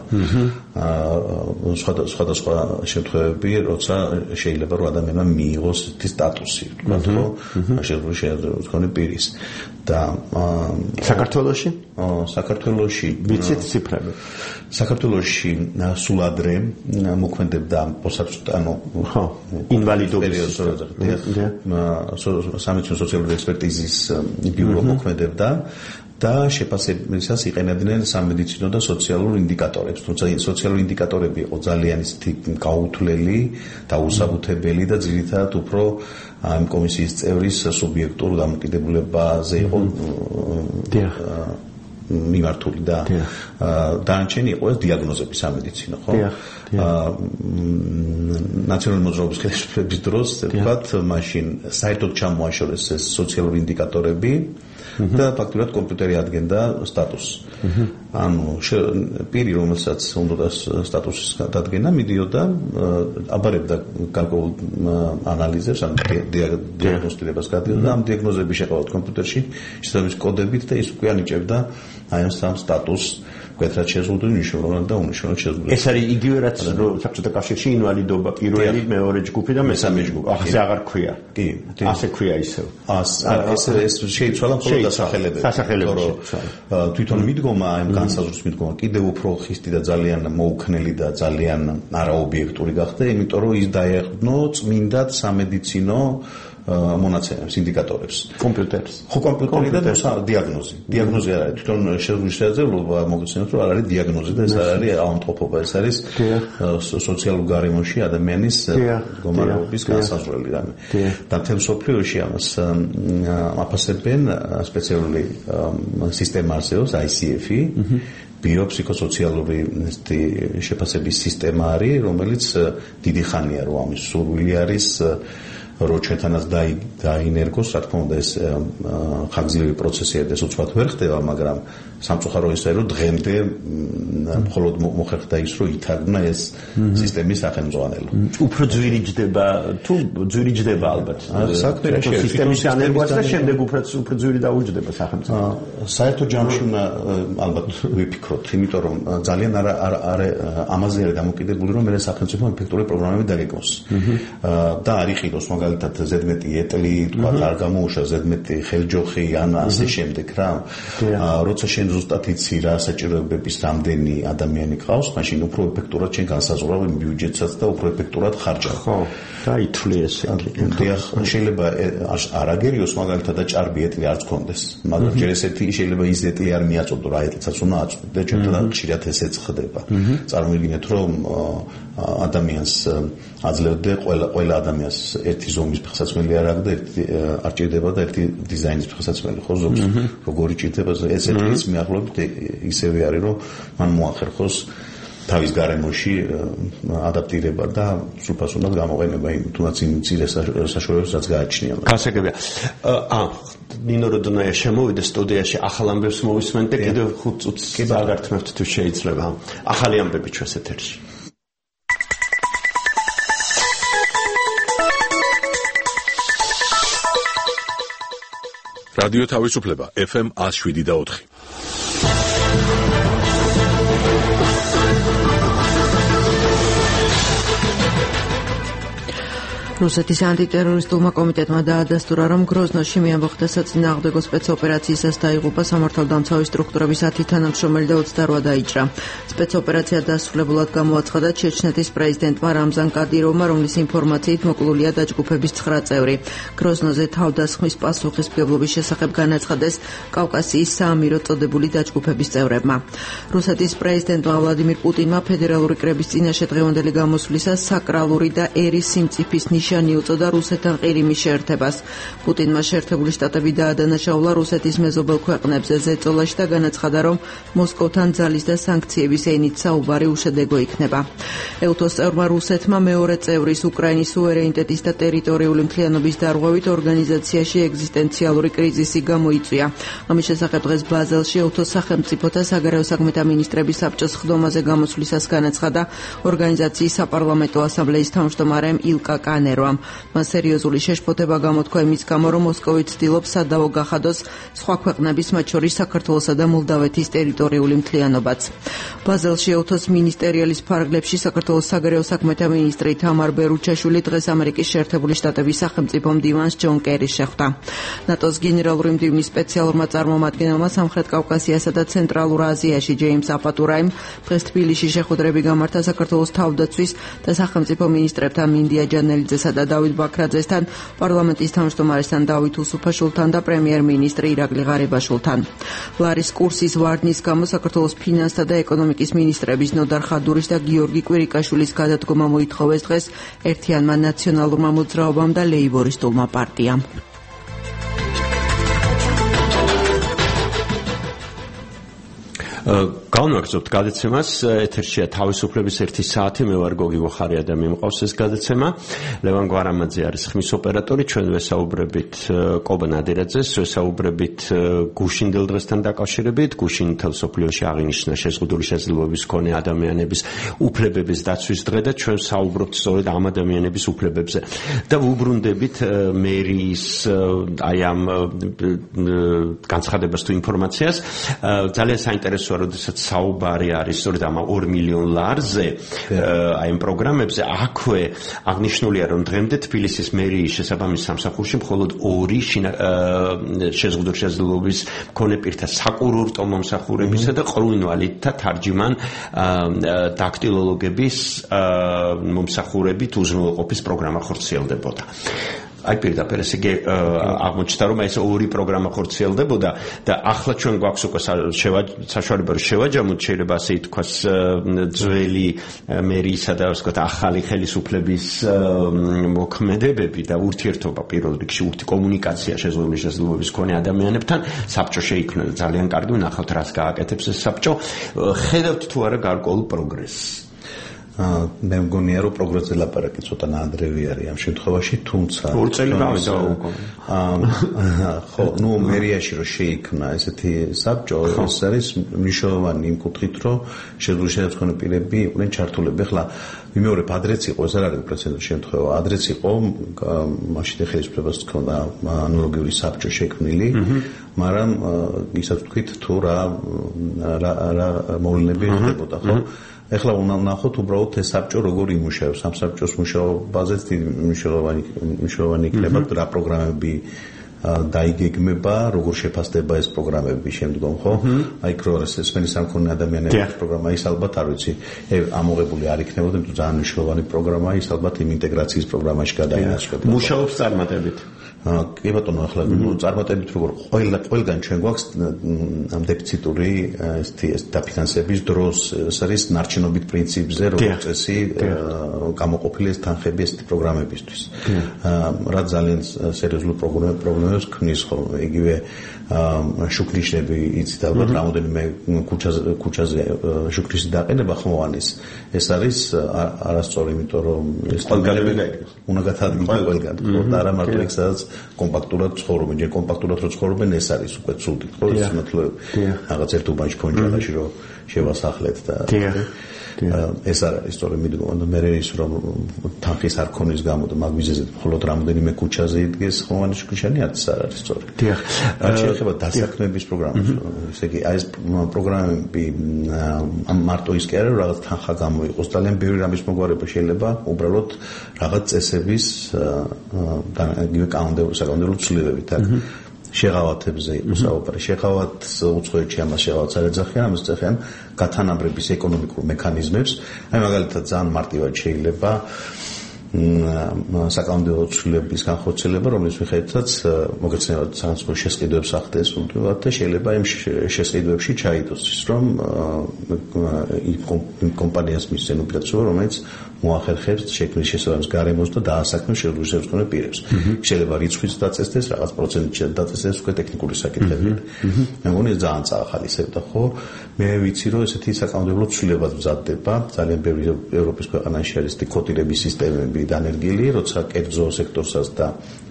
სხვადასხვა შემთხვევები, როცა შეიძლება რომ ადამიანმა მიიღოს სტატუსი, ვთქვათ, ხო? შეზღუდული პირის. და საქართველოში? საქართველოში ვიცით ციფრები. საქართველოში სულ ადრე მოქმედებდა ინვალიდობის სამედიცინო სოციალური ექსპერტიზის ბიურო მოქმედებდა და შეფასებისას იყენებდნენ სამედიცინო და სოციალურ ინდიკატორებს. თუმცა სოციალური ინდიკატორები იყო ძალიან ისეთი გაუთვლელი და უსაბუთებელი და ძირითადად უფრო ამ კომისიის წევრის სუბიექტურ დამოკიდებულებაზე იყო მიმართული და დანარჩენი იყო ეს დიაგნოზები სამედიცინო, ხო? ნაციონალური მოძრაობის ხელისუფლების დროს, თქვათ, მაშინ საერთოდ ჩამოაშორეს ეს სოციალური ინდიკატორები და ფაქტურად კომპიუტერი ადგენდა სტატუსს. ანუ პირი, რომელსაც უნდა სტატუსის დადგენა, მიდიოდა, აბარებდა გარკვეულ ანალიზებს, ან დიაგნოსტირებას გადიოდა, ამ დიაგნოზები შეყავდა კომპიუტერში, შესაბამის კოდებით და ის უკვე ანიჭებდა აი ამ სტატუსს, კეთრად შეზღუდული, მნიშვნელოვნად და უნიშნელად შეზღუდული. ეს არის იგივე რაც საბჭოთა კავშირში ინვალიდობა, პირველი, მეორე ჯგუფი და მესამე ჯგუფი. ასე აღარ ქვია. კი, ასე ქვია ისევ. ეს შეიცვალა მხოლოდ დასახელებები. დასახელებებში. თვითონ მიდგომა, აი განსაზღვრის მიდგომა კიდევ უფრო ხისტი და ძალიან მოუქნელი და ძალიან არაობიექტური გახდა, იმიტომ რომ ის დაეყრდნო წმინდად სამედიცინო მონაცემებს, ინდიკატორებს. კომპიუტერს. ხო, კომპიუტერი და დიაგნოზი. დიაგნოზი არ არის. თვითონ შესაძლებლობა მოგეცნოთ, რომ არ არის დიაგნოზი და ეს არ არის ავადმყოფობა, ეს არის სოციალურ გარემოში ადამიანის მდგომარეობის განსაზღვრელი რამე. და მთელ მსოფლიოში ამას აფასებენ სპეციალური სისტემა არსებობს, ICF-ი. ბიოფსიქოსოციალური შეფასების სისტემა არის, რომელიც დიდი ხანია რომ ამის სურვილი არის რო ჩვენთანაც დაინერგოს, რა თქმა უნდა ეს ხანგრძლივი პროცესია და უცბად ვერ ხდება, მაგრამ სამწუხარო ისაა, რომ დღემდე მხოლოდ მოხერხდა ის, რომ ითარგმნა ეს სისტემის სახელმძღვანელო. უფრო ძვირი ჯდება, თუ ძვირი ჯდება ალბათ. სისტემის ანერგვაც და შემდეგ უფრო ძვირი დაუჯდება სახელმწიფო. საერთო ჯამში ალბათ ვიფიქროთ, იმიტომ რომ ძალიან ამაზე არის დამოკიდებული, რომ მე სახელმწიფო ეფექტური პროგრამები დაგეგმოს. და არ იყიდოს მაგალითად ზედმეტი ეტლი, თქვა არ გამოუშვა ზედმეტი ხელჯოხი ან ასე შემდეგ რა. როცა შენ ზუსტად იცი რა საჭიროებების რამდენი ადამიანი ყავს, მაშინ უფრო ეფექტურად შენ განსაზღვრავ ბიუჯეტსაც და უფრო ეფექტურად ხარჯავ. ხო, დაითვლი ესე. დიახ, შეიძლება არ აგერიოს მაგალითად და ჭარბი ეტლი არც გქონდეს, მაგრამ ჯერ ესეთი შეიძლება ის ეტლი არ მიაწოდო რა ეტლიცაც უნდა აწოდო და ჩვენთან ხშირად ესეც ხდება. წარმოვიდგინეთ რომ ადამიანს აძლევდა ყველა ადამიანს ერთი ზომის ფეხსაცმელი არ აქვს და ერთი არ ჭირდება და ერთი დიზაინის ფეხსაცმელი ხო ზომის როგორი ჭირდება ეს ეტლის მიახლოებით ისევე არის რომ მან მოახერხოს თავის გარემოში ადაპტირება და სრულფასოვნად გამოყენება იმ თუნდაც იმ მცირე საშუალებებს რაც გააჩნია. გასაგებია. ნინო როდონაია შემოვიდა სტუდიაში ახალ ამბებს მოვისმენთ და კიდევ 5 წუთს აღართმევთ თუ შეიძლება. ახალი ამბები ჩვენს ეთერში. რადიო თავისუფლება FM 107.4. რუსეთის ანტიტერორისტულმა კომიტეტმა დაადასტურა, რომ გროზნოში მიამბოხდა საწინააღმდეგო სპეცოპერაციისას დაიღუპა სამართალდამცავი სტრუქტურების 10 თანამშრომელი და 28 დაიჭრა. სპეცოპერაცია დასრულებულად გამოაცხადა ჩეჩნეთის პრეზიდენტმა რამზან კადიროვმა, რომლის ინფორმაციით მოკლულია დაჯგუფების 9 წევრი. გროზნოზე თავდასხმის პასუხისმგებლობის შესახებ განაცხადეს კავკასიის საამირო წოდებული დაჯგუფების წევრებმა. რუსეთის პრეზიდენტმა ვლადიმირ პუტინმა ფედერალური კრების წინაშე დღევანდელი გამოსვლისას საკრალური და ერის სიმწიფის ნიშანი უწოდა რუსეთთან ყირიმის შეერთებას. პუტინმა შეერთებული შტატები დაადანაშაულა რუსეთის მეზობელ ქვეყნებზე ზეწოლაში და განაცხადა, რომ მოსკოვთან ძალის და სანქციების ენით საუბარი უშედეგო იქნება. ეუთოს წევრმა რუსეთმა მეორე წევრის უკრაინის სუვერენიტეტის და ტერიტორიული მთლიანობის დარღვევით ორგანიზაციაში ეგზისტენციალური კრიზისი გამოიწვია. ამის შესახებ დღეს ბაზელში ეუთოს სახელმწიფოთა საგარეო საქმეთა მინისტრების საბჭოს ხდომაზე გამოსვლისას განაცხადა ორგანიზაციის საპარლამენტო ასამბლეის თავმჯდომარემ ილკა კანერვამ. მან სერიოზული შეშფოთება გამოთქვა იმის გამო, რომ მოსკოვი ცდილობს სადავო გახადოს სხვა ქვეყნების, მათ შორის საქართველოსა და მოლდავეთის ტერიტორიული მთლიანობაც. ბაზელში ეუთოს მინისტერიალის ფარგლებში საქართველოს საგარეო საქმეთა მინისტრი თამარ ბერუჩაშვილი დღეს ამერიკის შეერთებული შტატების სახელმწიფო მდივანს ჯონ კერის შეხვდა. ნატოს გენერალური მდივნის სპეციალურმა წარმომადგენელმა სამხრეთ კავკასიასა და ცენტრალურ აზიაში ჯეიმს აპატურაიმ დღეს თბილისში შეხვედრები გამართა საქართველოს თავდაცვის და სახელმწიფო მინისტრებთან მინდია ჯანელიძესა და დავით ბაქრაძესთან, პარლამენტის თავმჯდომარესთან დავით უსუფაშვილთან და პრემიერ-მინისტრ ირაკლი ღარიბაშვილთან. ლარის კურსის ვარდნის გამო საქართველოს ფინანსთა და ეკონომიკის მინისტრების ნოდარ ხადურის და გიორგი კვირიკაშვილის გადადგომა მოითხოვეს დღეს ერთიანმა ნაციონალურმა მოძრაობამ და ლეიბორისტულმა პარტიამ. Განვაგრძობთ გადაცემას, ეთერშია თავისუფლების 1 საათი, მე ვარ გოგი ვოხარია და მე მყავს ეს გადაცემა. ლევან გვარამაძე არის ხმის ოპერატორი, ჩვენ ვესაუბრებით კობა ნადირაძეს, ვესაუბრებით გუშინ დღესთან დაკავშირებით, გუშინ მთელ მსოფლიოში აღინიშნა შეზღუდული შესაძლებლობების მქონე ადამიანების უფლებების დაცვის დღე და ჩვენ საუბრობთ სწორედ ამ ადამიანების უფლებებზე. და ვუბრუნდებით მერიის აი ამ განცხადებას თუ ინფორმაციას, ძალიან საინტერესოა, როდესაც საუბარი არის სწორედ ამ 2 მილიონ ლარზე, აი ამ პროგრამებზე, აქვე აღნიშნულია, რომ დღემდე თბილისის მერიის შესაბამის სამსახურში მხოლოდ 2 შეზღუდული შესაძლებლობის მქონე პირთა საკურორტო მომსახურებისა და ყრუინვალიდთა თარჯიმან დაქტილოლოგების მომსახურებით უზრუნველყოფის პროგრამა ხორციელდებოდა. აი პირდაპირ ესე იგი აღმოჩნდა, რომ ეს 2 პროგრამა ხორციელდებოდა და ახლა ჩვენ გვაქვს უკვე საშუალება რომ შევაჯამოთ, შეიძლება ასე ითქვას, ძველი მერიისა და ასე ვთქვათ ახალი ხელისუფლების მოქმედებები და ურთიერთობა პირველ რიგში კომუნიკაცია შეზღუდული შესაძლებლობის მქონე ადამიანებთან. საბჭო შეიქმნა, ძალიან კარგი, ვნახავთ რას გააკეთებს ეს საბჭო. ხედავთ თუ არა გარკვეულ პროგრესს? მე მგონია, რომ პროგრესზე ლაპარაკი ცოტა ნაადრევი არის ამ შემთხვევაში, თუმცა ორწელი გავიდა უკვე. ხო, ნუ მერიაში რომ შეიქმნა ესეთი საბჭო, ეს არის მნიშვნელოვანი იმ კუთხით, რომ შეზღუდული შესაძლებლობის მქონე პირები იყვნენ ჩართულები. ახლა ვიმეორებ, ადრეც იყო, ეს არ არის პრეცედენტი შემთხვევა, ადრეც იყო, მაშინ ხელისუფლებას ჰქონდა ანალოგიური საბჭო შექმნილი, მაგრამ ისაც ვთქვით, თუ რა მოვლენები ხდებოდა, ხო? ეხლა უნდა ვნახოთ უბრალოდ ეს საბჭო როგორ იმუშავებს. ამ საბჭოს მუშაობაზეც მნიშვნელოვანი იქნება რა პროგრამები დაიგეგმება, როგორ შეფასდება ეს პროგრამები შემდგომ, ხო? აი ესმენის სამქონე ადამიანების პროგრამა ის ალბათ არ ვიცი, ამოღებული არ იქნებოდა, თუ ძალიან მნიშვნელოვანი პროგრამაა, ის ალბათ იმ ინტეგრაციის პროგრამაში გადაინაცვლებოდა. მუშაობს წარმატებით. კი ბატონო, ახლა წარმატებით როგორ ყველგან ჩვენ გვაქვს ამ დეფიციტური ეს დაფინანსების დროს, ეს არის ნარჩენობით პრინციპზე როგორ წესი გამოყოფილი ეს თანხები ეს პროგრამებისთვის. რა ძალიან სერიოზულ პრობლემებს ქმნის ხოლმე, იგივე შუქნიშნები იცით ალბათ, რამოდენიმე ქუჩაზე შუქნიშნის დაყენება ხმოვანის. ეს არის არასწორი, იმიტომ რომ ეს უნდა გათადგინოს ყველგან, ხო, და არა მარტო იქ სადაც კომპაქტურად ცხოვრობენ, ჯერ კომპაქტურად რო ცხოვრობენ, ეს არის უკვე ცუდი, ხო, ეს მართლა რაღაც ერთ უბანში ფონჯარაში რო შევასახლეთ და ეს არ არის სწორი მიდგომა და მე ის რომ თანხის არ ქონის გამო და მაგ ვიზაზე მხოლოდ რამოდენიმე ქუჩაზე იდგეს ხომანიშვილიანი არც არ არის სწორი. დიახ. რაც შეეხება დასაქმების პროგრამას, ესე იგი აი ეს პროგრამები მარტო ის კი არა რომ რაღაც თანხა გამოიყოს, ძალიან ბევრი რამის მოგვარება შეიძლება უბრალოდ რაღაც წესების იგივე საკანონმდებლო ცვლილებებით აქ შეღავათებზე იყოს საუბარი. შეღავათს უცხოეთში ამას შეღავათს არ ეძახიან, ამას ეძახიან გათანაბრების ეკონომიკურ მექანიზმებს. აი მაგალითად ძალიან მარტივად შეიძლება საკანონმდებლო ცვლილების განხორციელება, რომლის მიხედვითაც მოგეცნებათ სახელმწიფო შესყიდვებს ახდენს უდრევად და შეიძლება იმ შესყიდვებში ჩაიდოს ის, რომ იმ კომპანიას მისცენ ოპერაციო, რომელიც მოახერხებს შექმნის შესაბამის გარემოს და დაასაქმოს შეუძლებლობის მქონე პირებს. შეიძლება რიცხვიც დაწესდეს, რაღაც პროცენტი დაწესდეს, უკვე ტექნიკური საკითხები. მე მგონი ეს ძალიან წაახალისებდა, ხო? მე ვიცი, რომ ესეთი საკანონმდებლო ცვლილებაც მზადდება, ძალიან ბევრი ევროპის ქვეყანაში არის კოტირების სისტემები დანერგილი, როცა კერძო სექტორსაც და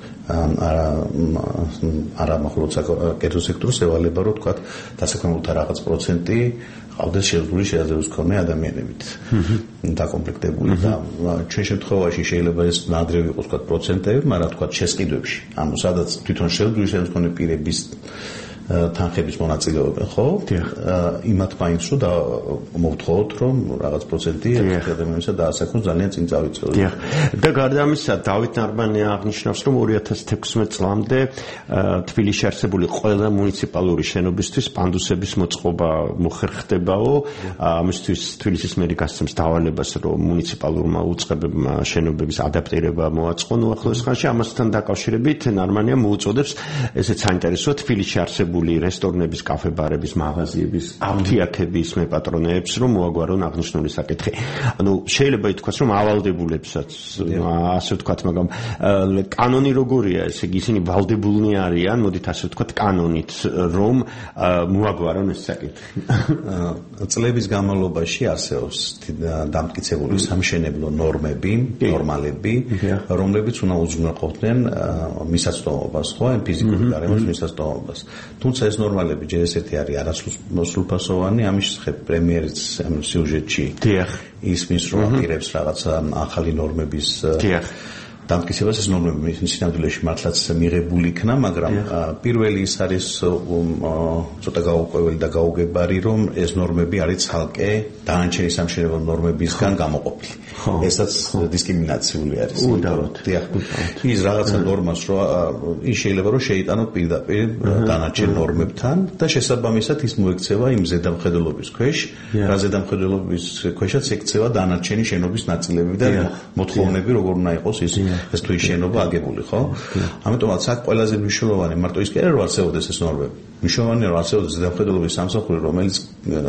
არა მხოლოდ კერძო სექტორს ევალება, რომ თქვა დასაქმებულთა რაღაც პროცენტი ყავდეს შეძლებული შეაძლებლობის მქონე ადამიანებით დაკომპლექტებული და ჩვენ შემთხვევაში შეიძლება ეს ნადრევი იყოს თქვა პროცენტები, მაგრამ თქვა შესყიდვებში, ანუ სადაც თვითონ შეძლებული შეაძლებლობის მქონე პირების თანხების მონაწილეობენ, ხო? იმათ მაინც რომ მოვთხოვოთ, რომ რაღაც პროცენტი ადამიანისა დაასაქმოს ძალიან წინ წავიწყოს. და გარდა ამისა, დავით ნარბანი აღნიშნავს, რომ 2016 წლამდე თბილისში არსებული ყველა მუნიციპალური შენობისთვის პანდუსების მოწყობა მოხერხდებაო. ამისთვის თბილისის მერი გასცემს დავალებას, რომ მუნიციპალურმა უწყებებმა შენობების ადაპტირება მოაწყონ უახლოეს ხანში. ამასთან დაკავშირებით ნარმანია მოუწოდებს ესეც საინტერესოა თბილისში არსებული რესტორნების, კაფე-ბარების, მაღაზიების, აფთიაქების მეპატრონეებს, რომ მოაგვარონ აღნიშნული საკითხი. ანუ შეიძლება ითქვას, რომ ავალდებულებსაც, ასე ვთქვათ, მაგრამ კანონი როგორია, ესე იგი ისინი ვალდებულნი არიან, მოდით ასე ვთქვათ, კანონით, რომ მოაგვარონ ეს საკითხი. წლების განმავლობაში არსებობს დამტკიცებული სამშენებლო ნორმები, ნორმალები, რომლებიც უნდა უზრუნველყოფდნენ მისაწვდომობას, ხო, ამ ფიზიკური გარემოს მისაწვდომობას. თუმცა ეს ნორმალები ჯერ ესეთი არის არასრულფასოვანი, ამის შესახებ პრემიერიც ამ სიუჟეტში ისმის, რომ აპირებს რაღაცა ახალი ნორმების დამტკიცებას. ეს ნორმები სინამდვილეში მართლაც მიღებული იქნა, მაგრამ პირველი ის არის ცოტა გაურკვეველი და გაუგებარი, რომ ეს ნორმები არის ცალკე დანარჩენი სამშენებლო ნორმებისგან გამოყოფილი. ესაც დისკრიმინაციული არის. ის რაღაცა ნორმას რო ის შეიძლება რომ შეიტანოს პირდაპირ დანარჩენ ნორმებთან და შესაბამისად ის მოექცევა იმ ზედამხედველობის ქვეშ, რა ზედამხედველობის ქვეშაც ექცევა დანარჩენი შენობის ნაწილები და მოთხოვნები როგორ უნდა იყოს ეს თუ შენობა აგებული, ხო? ამიტომაც აქ ყველაზე მნიშვნელოვანი მარტო ის კი არა რომ არსებობდეს ეს ნორმები. მნიშვნელოვანია რომ არსებობდეს ზედამხედველობის სამსახური, რომელიც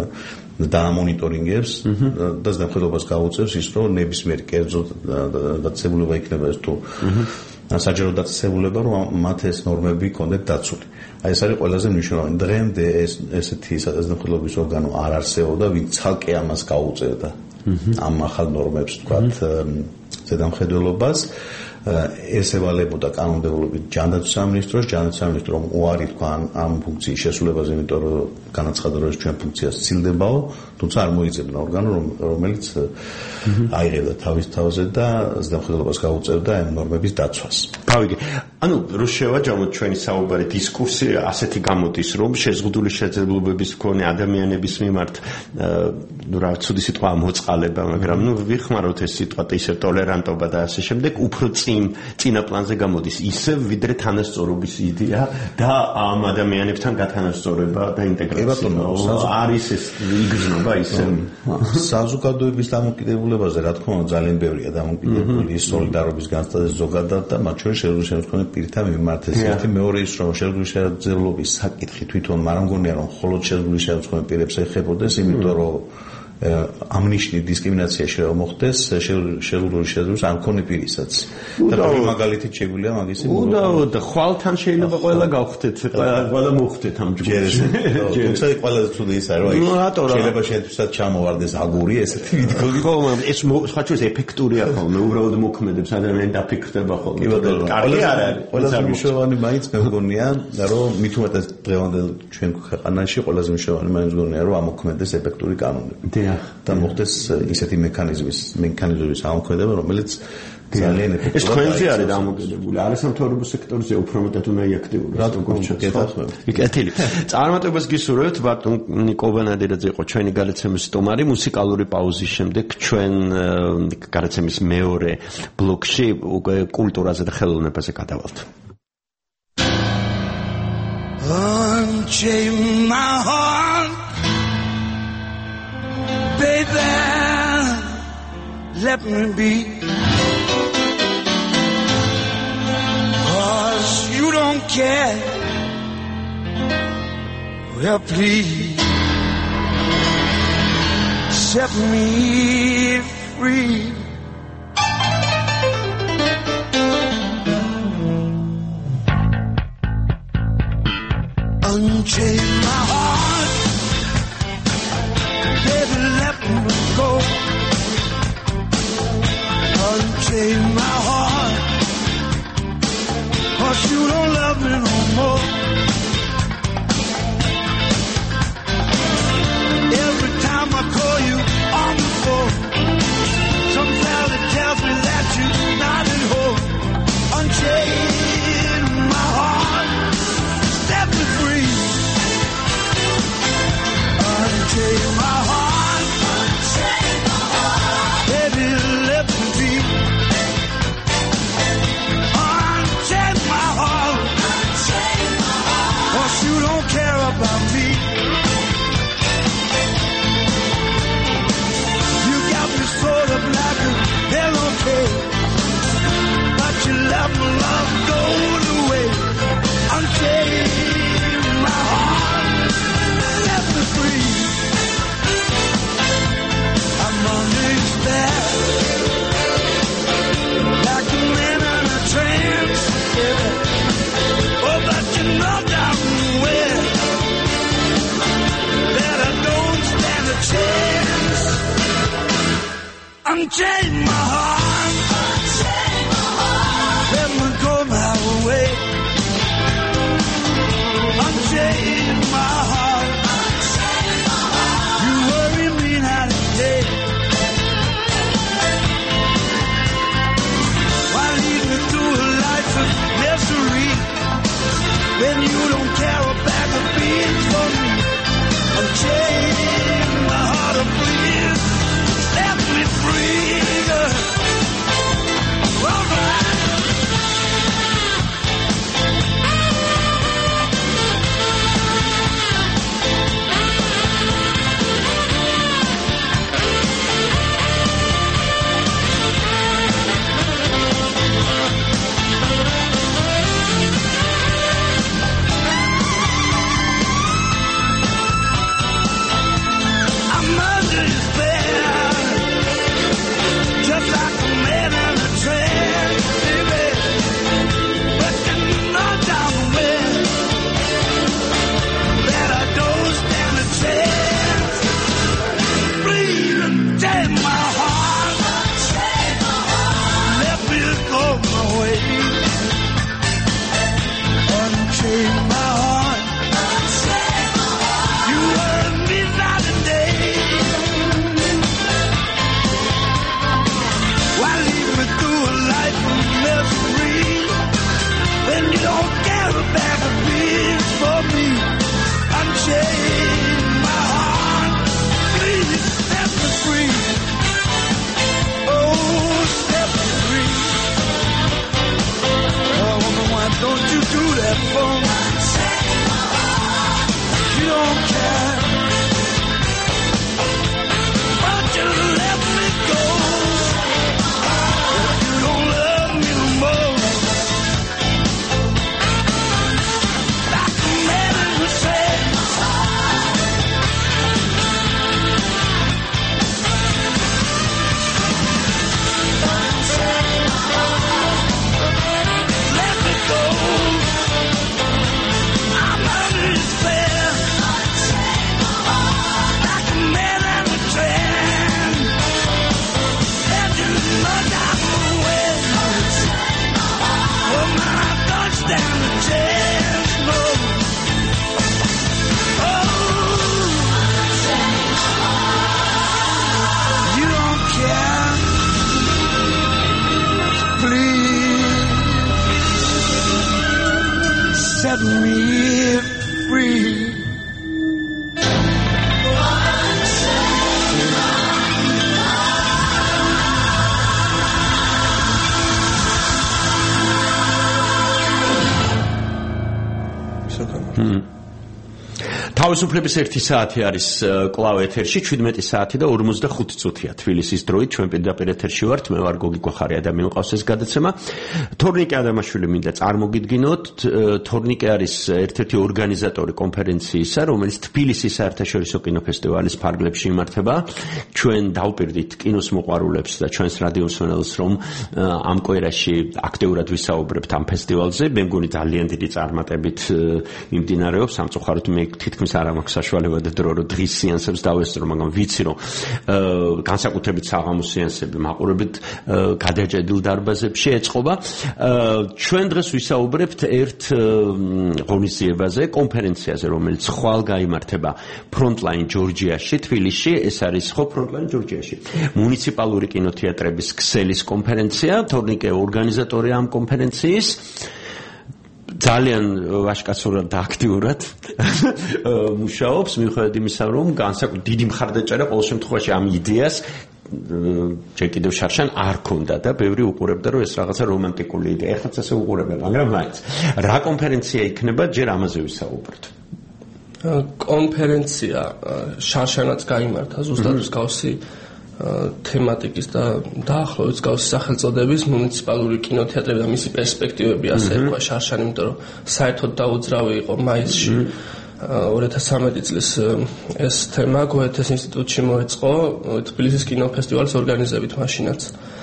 დაამონიტორინგებს და ზედამხედველობას გაუწევს ის, რომ ნებისმიერი კერძო დაწესებულება იქნება ეს თუ საჯარო დაწესებულება, რომ მათ ეს ნორმები კონდეთ დაცული. აი ეს არის ყველაზე მნიშვნელოვანი. დღემდე ესეთი ზედამხედველობის ორგანო არ არსებობდა, ვინც ცალკე ამას გაუწევდა. ამ ახალ ნორმებს თქვათ ზედამხედველობას ეს ევალებოდა კანონმდებლობით ჯანდაცვის სამინისტროს, ჯანდაცვის სამინისტრო უარი თქვა ამ ფუნქციის შესრულებას, იმიტომ რომ განაცხადა რომ ჩვენ ფუნქციას ცილდებაო, თუმცა არ მოიძებნა ორგანო, რომელიც აიღებდა თავის თავზე და ზედამხედველობას გაუწევდა ამ ნორმების დაცვას. გავიგე. ანუ რო შევაჯამოთ ჩვენი საუბარი დისკურსი ასეთი გამოდის, რომ შეზღუდული შეძლებლობების მქონე ადამიანების მიმართ რა ცუდი სიტყვა მოწყალება, მაგრამ ვიხმაროთ ეს სიტყვა ისე ტოლერანტობა და ასე შემდეგ, უფრო წინა პლანზე გამოდის ისე ვიდრე თანასწორობის იდეა და ამ ადამიანებთან გათანასწორება და ინტეგრაცია. არის ეს იგრძნობა ისე საზოგადოების დამოკიდებულებაზე, რა თქმა უნდა, ძალიან ბევრია დამოკიდებული სოლიდარობის განცდაზე ზოგადად და მათ შორის შეძლებული შეძლებლობის პირთა მიმართ. ერთი მეორე ის რომ შეძლებული შეძლებლობის საკითხი თვითონ არ მგონია რომ მხოლოდ შეძლებული შეძლებლობის პირებს ეხებოდეს, იმიტომ რომ ამ ნიშნით დისკრიმინაცია შეიძლება მოხდეს შეძლებული შეძლებლობის არ მქონე პირისაც. და მაგალითით შეგვიძლია მაგისი და ხვალთან შეიძლება ყველა გავხდეთ, ყველა მოხდეთ ამ ჯგუფში. თუმცა ყველაზე ცუდი ის არის, რომ შეიძლება შეთვისაც ჩამოვარდეს აგური ესეთი ვიდგოდი. ხო, ეს სხვა ჩვენს ეფექტურია ხოლმე, უბრალოდ მოქმედებს ადამიანი დაფიქრდება ხოლმე. კარგი არ არის. ყველაზე მნიშვნელოვანი მაინც მე მგონია, რომ მით უმეტეს დღევანდელ ჩვენ ქვეყანაში ყველაზე მნიშვნელოვანი მაინც მგონია, რომ ამოქმედდეს ეფექტური კანონები. და მოხდეს ისეთი მექანიზმის ამოქმედება, რომელიც ძალიან ეს თქვენზე არის დამოკიდებული. არასამთავრობო სექტორზე უფრო მეტად უნდა იაქტიურდეს, როგორც შეგეთქვათ. იქეთილი. წარმატებას გისურვებთ, ბატონ ნიკოლე ნადირაძე იყო ჩვენი გადაცემის სტუმარი. მუსიკალური პაუზის შემდეგ ჩვენ გადაცემის მეორე ბლოკში უკვე კულტურაზე და ხელოვნებაზე გადავალთ. Unchain my heart, baby, let me be. 'Cause you don't care. Well, please set me free. Unchain my heart, baby, let me go. Unchain my heart, 'cause you don't love me no more. Every time I call you on the phone, some fella tells me that you're not at home. Unchain my heart, set me free. Unchain my heart, baby, let me be. Unchain my heart, me free. თავისუფლების 1 საათი არის კლავ ეთერში 17 საათი და 45 წუთია თბილისის დროით ჩვენ პირდაპირ ეთერში ვართ მე ვარ გოგი გვახარია და მილყავს ეს გადაცემა თორნიკე ადამიანშვილი მინდა წარმოგიდგინოთ თორნიკე არის ერთ-ერთი ორგანიზატორი კონფერენციისა რომელიც თბილისის საერთაშორისო კინოფესტივალის ფარგლებში იმართება ჩვენ დავპირდით კინოს მოყვარულებს და ჩვენს რადიო მსმენელს რომ ამ კვირაში აქტიურად ვისაუბრებთ ამ ფესტივალზე მე მგონი ძალიან დიდი წარმატებით მიმდინარეობს სამწუხაროდ მე თითქმის არ მაქვს საშუალება და დრო რომ დღის სეანსებს დავესწრო, მაგრამ ვიცი რომ განსაკუთრებით საღამოს სეანსები მაყურებით გადაჭედილ დარბაზებში ეწყობა. ჩვენ დღეს ვისაუბრებთ ერთ ღონისძიებაზე, კონფერენციაზე, რომელიც ხვალ გაიმართება Frontline ჯორჯიაში, თბილისში, ეს არის ხო Frontline ჯორჯიაში. მუნიციპალური კინოთეატრების ქსელის კონფერენცია, თორნიკე ორგანიზატორი ამ კონფერენციის. ძალიან ვაშკაცურად და აქტიურად მუშაობს მიუხედავად იმისა რომ განსაკუთრებით დიდი მხარდაჭერა ყოველ შემთხვევაში ამ იდეას ჯერ კიდევ შარშან არ ქონდა და ბევრი უყურებდა რომ ეს რაღაცა რომანტიკული იდეა ეხლაც ასე უყურებენ მაგრამ მაინც რა კონფერენცია იქნება ჯერ ამაზე ვისაუბროთ კონფერენცია შარშანაც გაიმართა ზუსტად მსგავსი თემატიკის და დაახლოებით მსგავსი სახელწოდების მუნიციპალური კინოთეატრები და მისი პერსპექტივები ასე თქვა შარშანი, იმიტომ რომ საერთოდ დაუძრავი იყო მაისში 2013 წლის ეს თემა გოეთეს ინსტიტუტში მოეწყო თბილისის კინოფესტივალის ორგანიზებით მაშინაც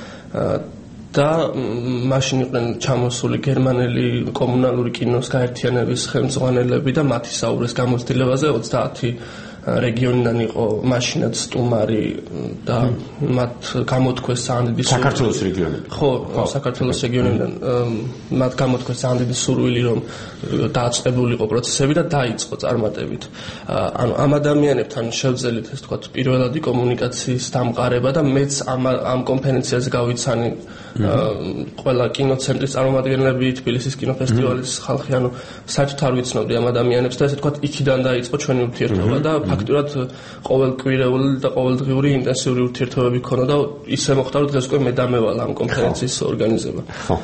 და მაშინ იყვნენ ჩამოსული გერმანელი კომუნალური კინოს გაერთიანების ხელმძღვანელები და მათი საუბრეს გამოცდილებაზე 30 რეგიონიდან იყო მაშინაც სტუმარი და მათ გამოთქვეს ძალიან დიდი საქართველოს რეგიონიდან. ხო, საქართველოს რეგიონიდან მათ გამოთქვეს ძალიან დიდი სურვილი რომ დააწყებულიყო პროცესები და დაიწყო წარმატებით. ანუ ამ ადამიანებთან შევძელით ეს თქვა პირველადი კომუნიკაციის დამყარება და მეც ამ კონფერენციაზე გავიცანი ყველა კინოცენტრის წარმომადგენლები, თბილისის კინოფესტივალის ხალხი, ანუ საერთოდ არ ვიცნობდი ამ ადამიანებს და ესე თქვა იქიდან დაიწყო ჩვენი ურთიერთობა და ფაქტურად ყოველკვირეული და ყოველდღიური ინტენსიური ურთიერთობები ქონდა და ისე მოხდა რომ დღეს უკვე მე დამევალ ამ კონფერენციის ორგანიზება. ხო.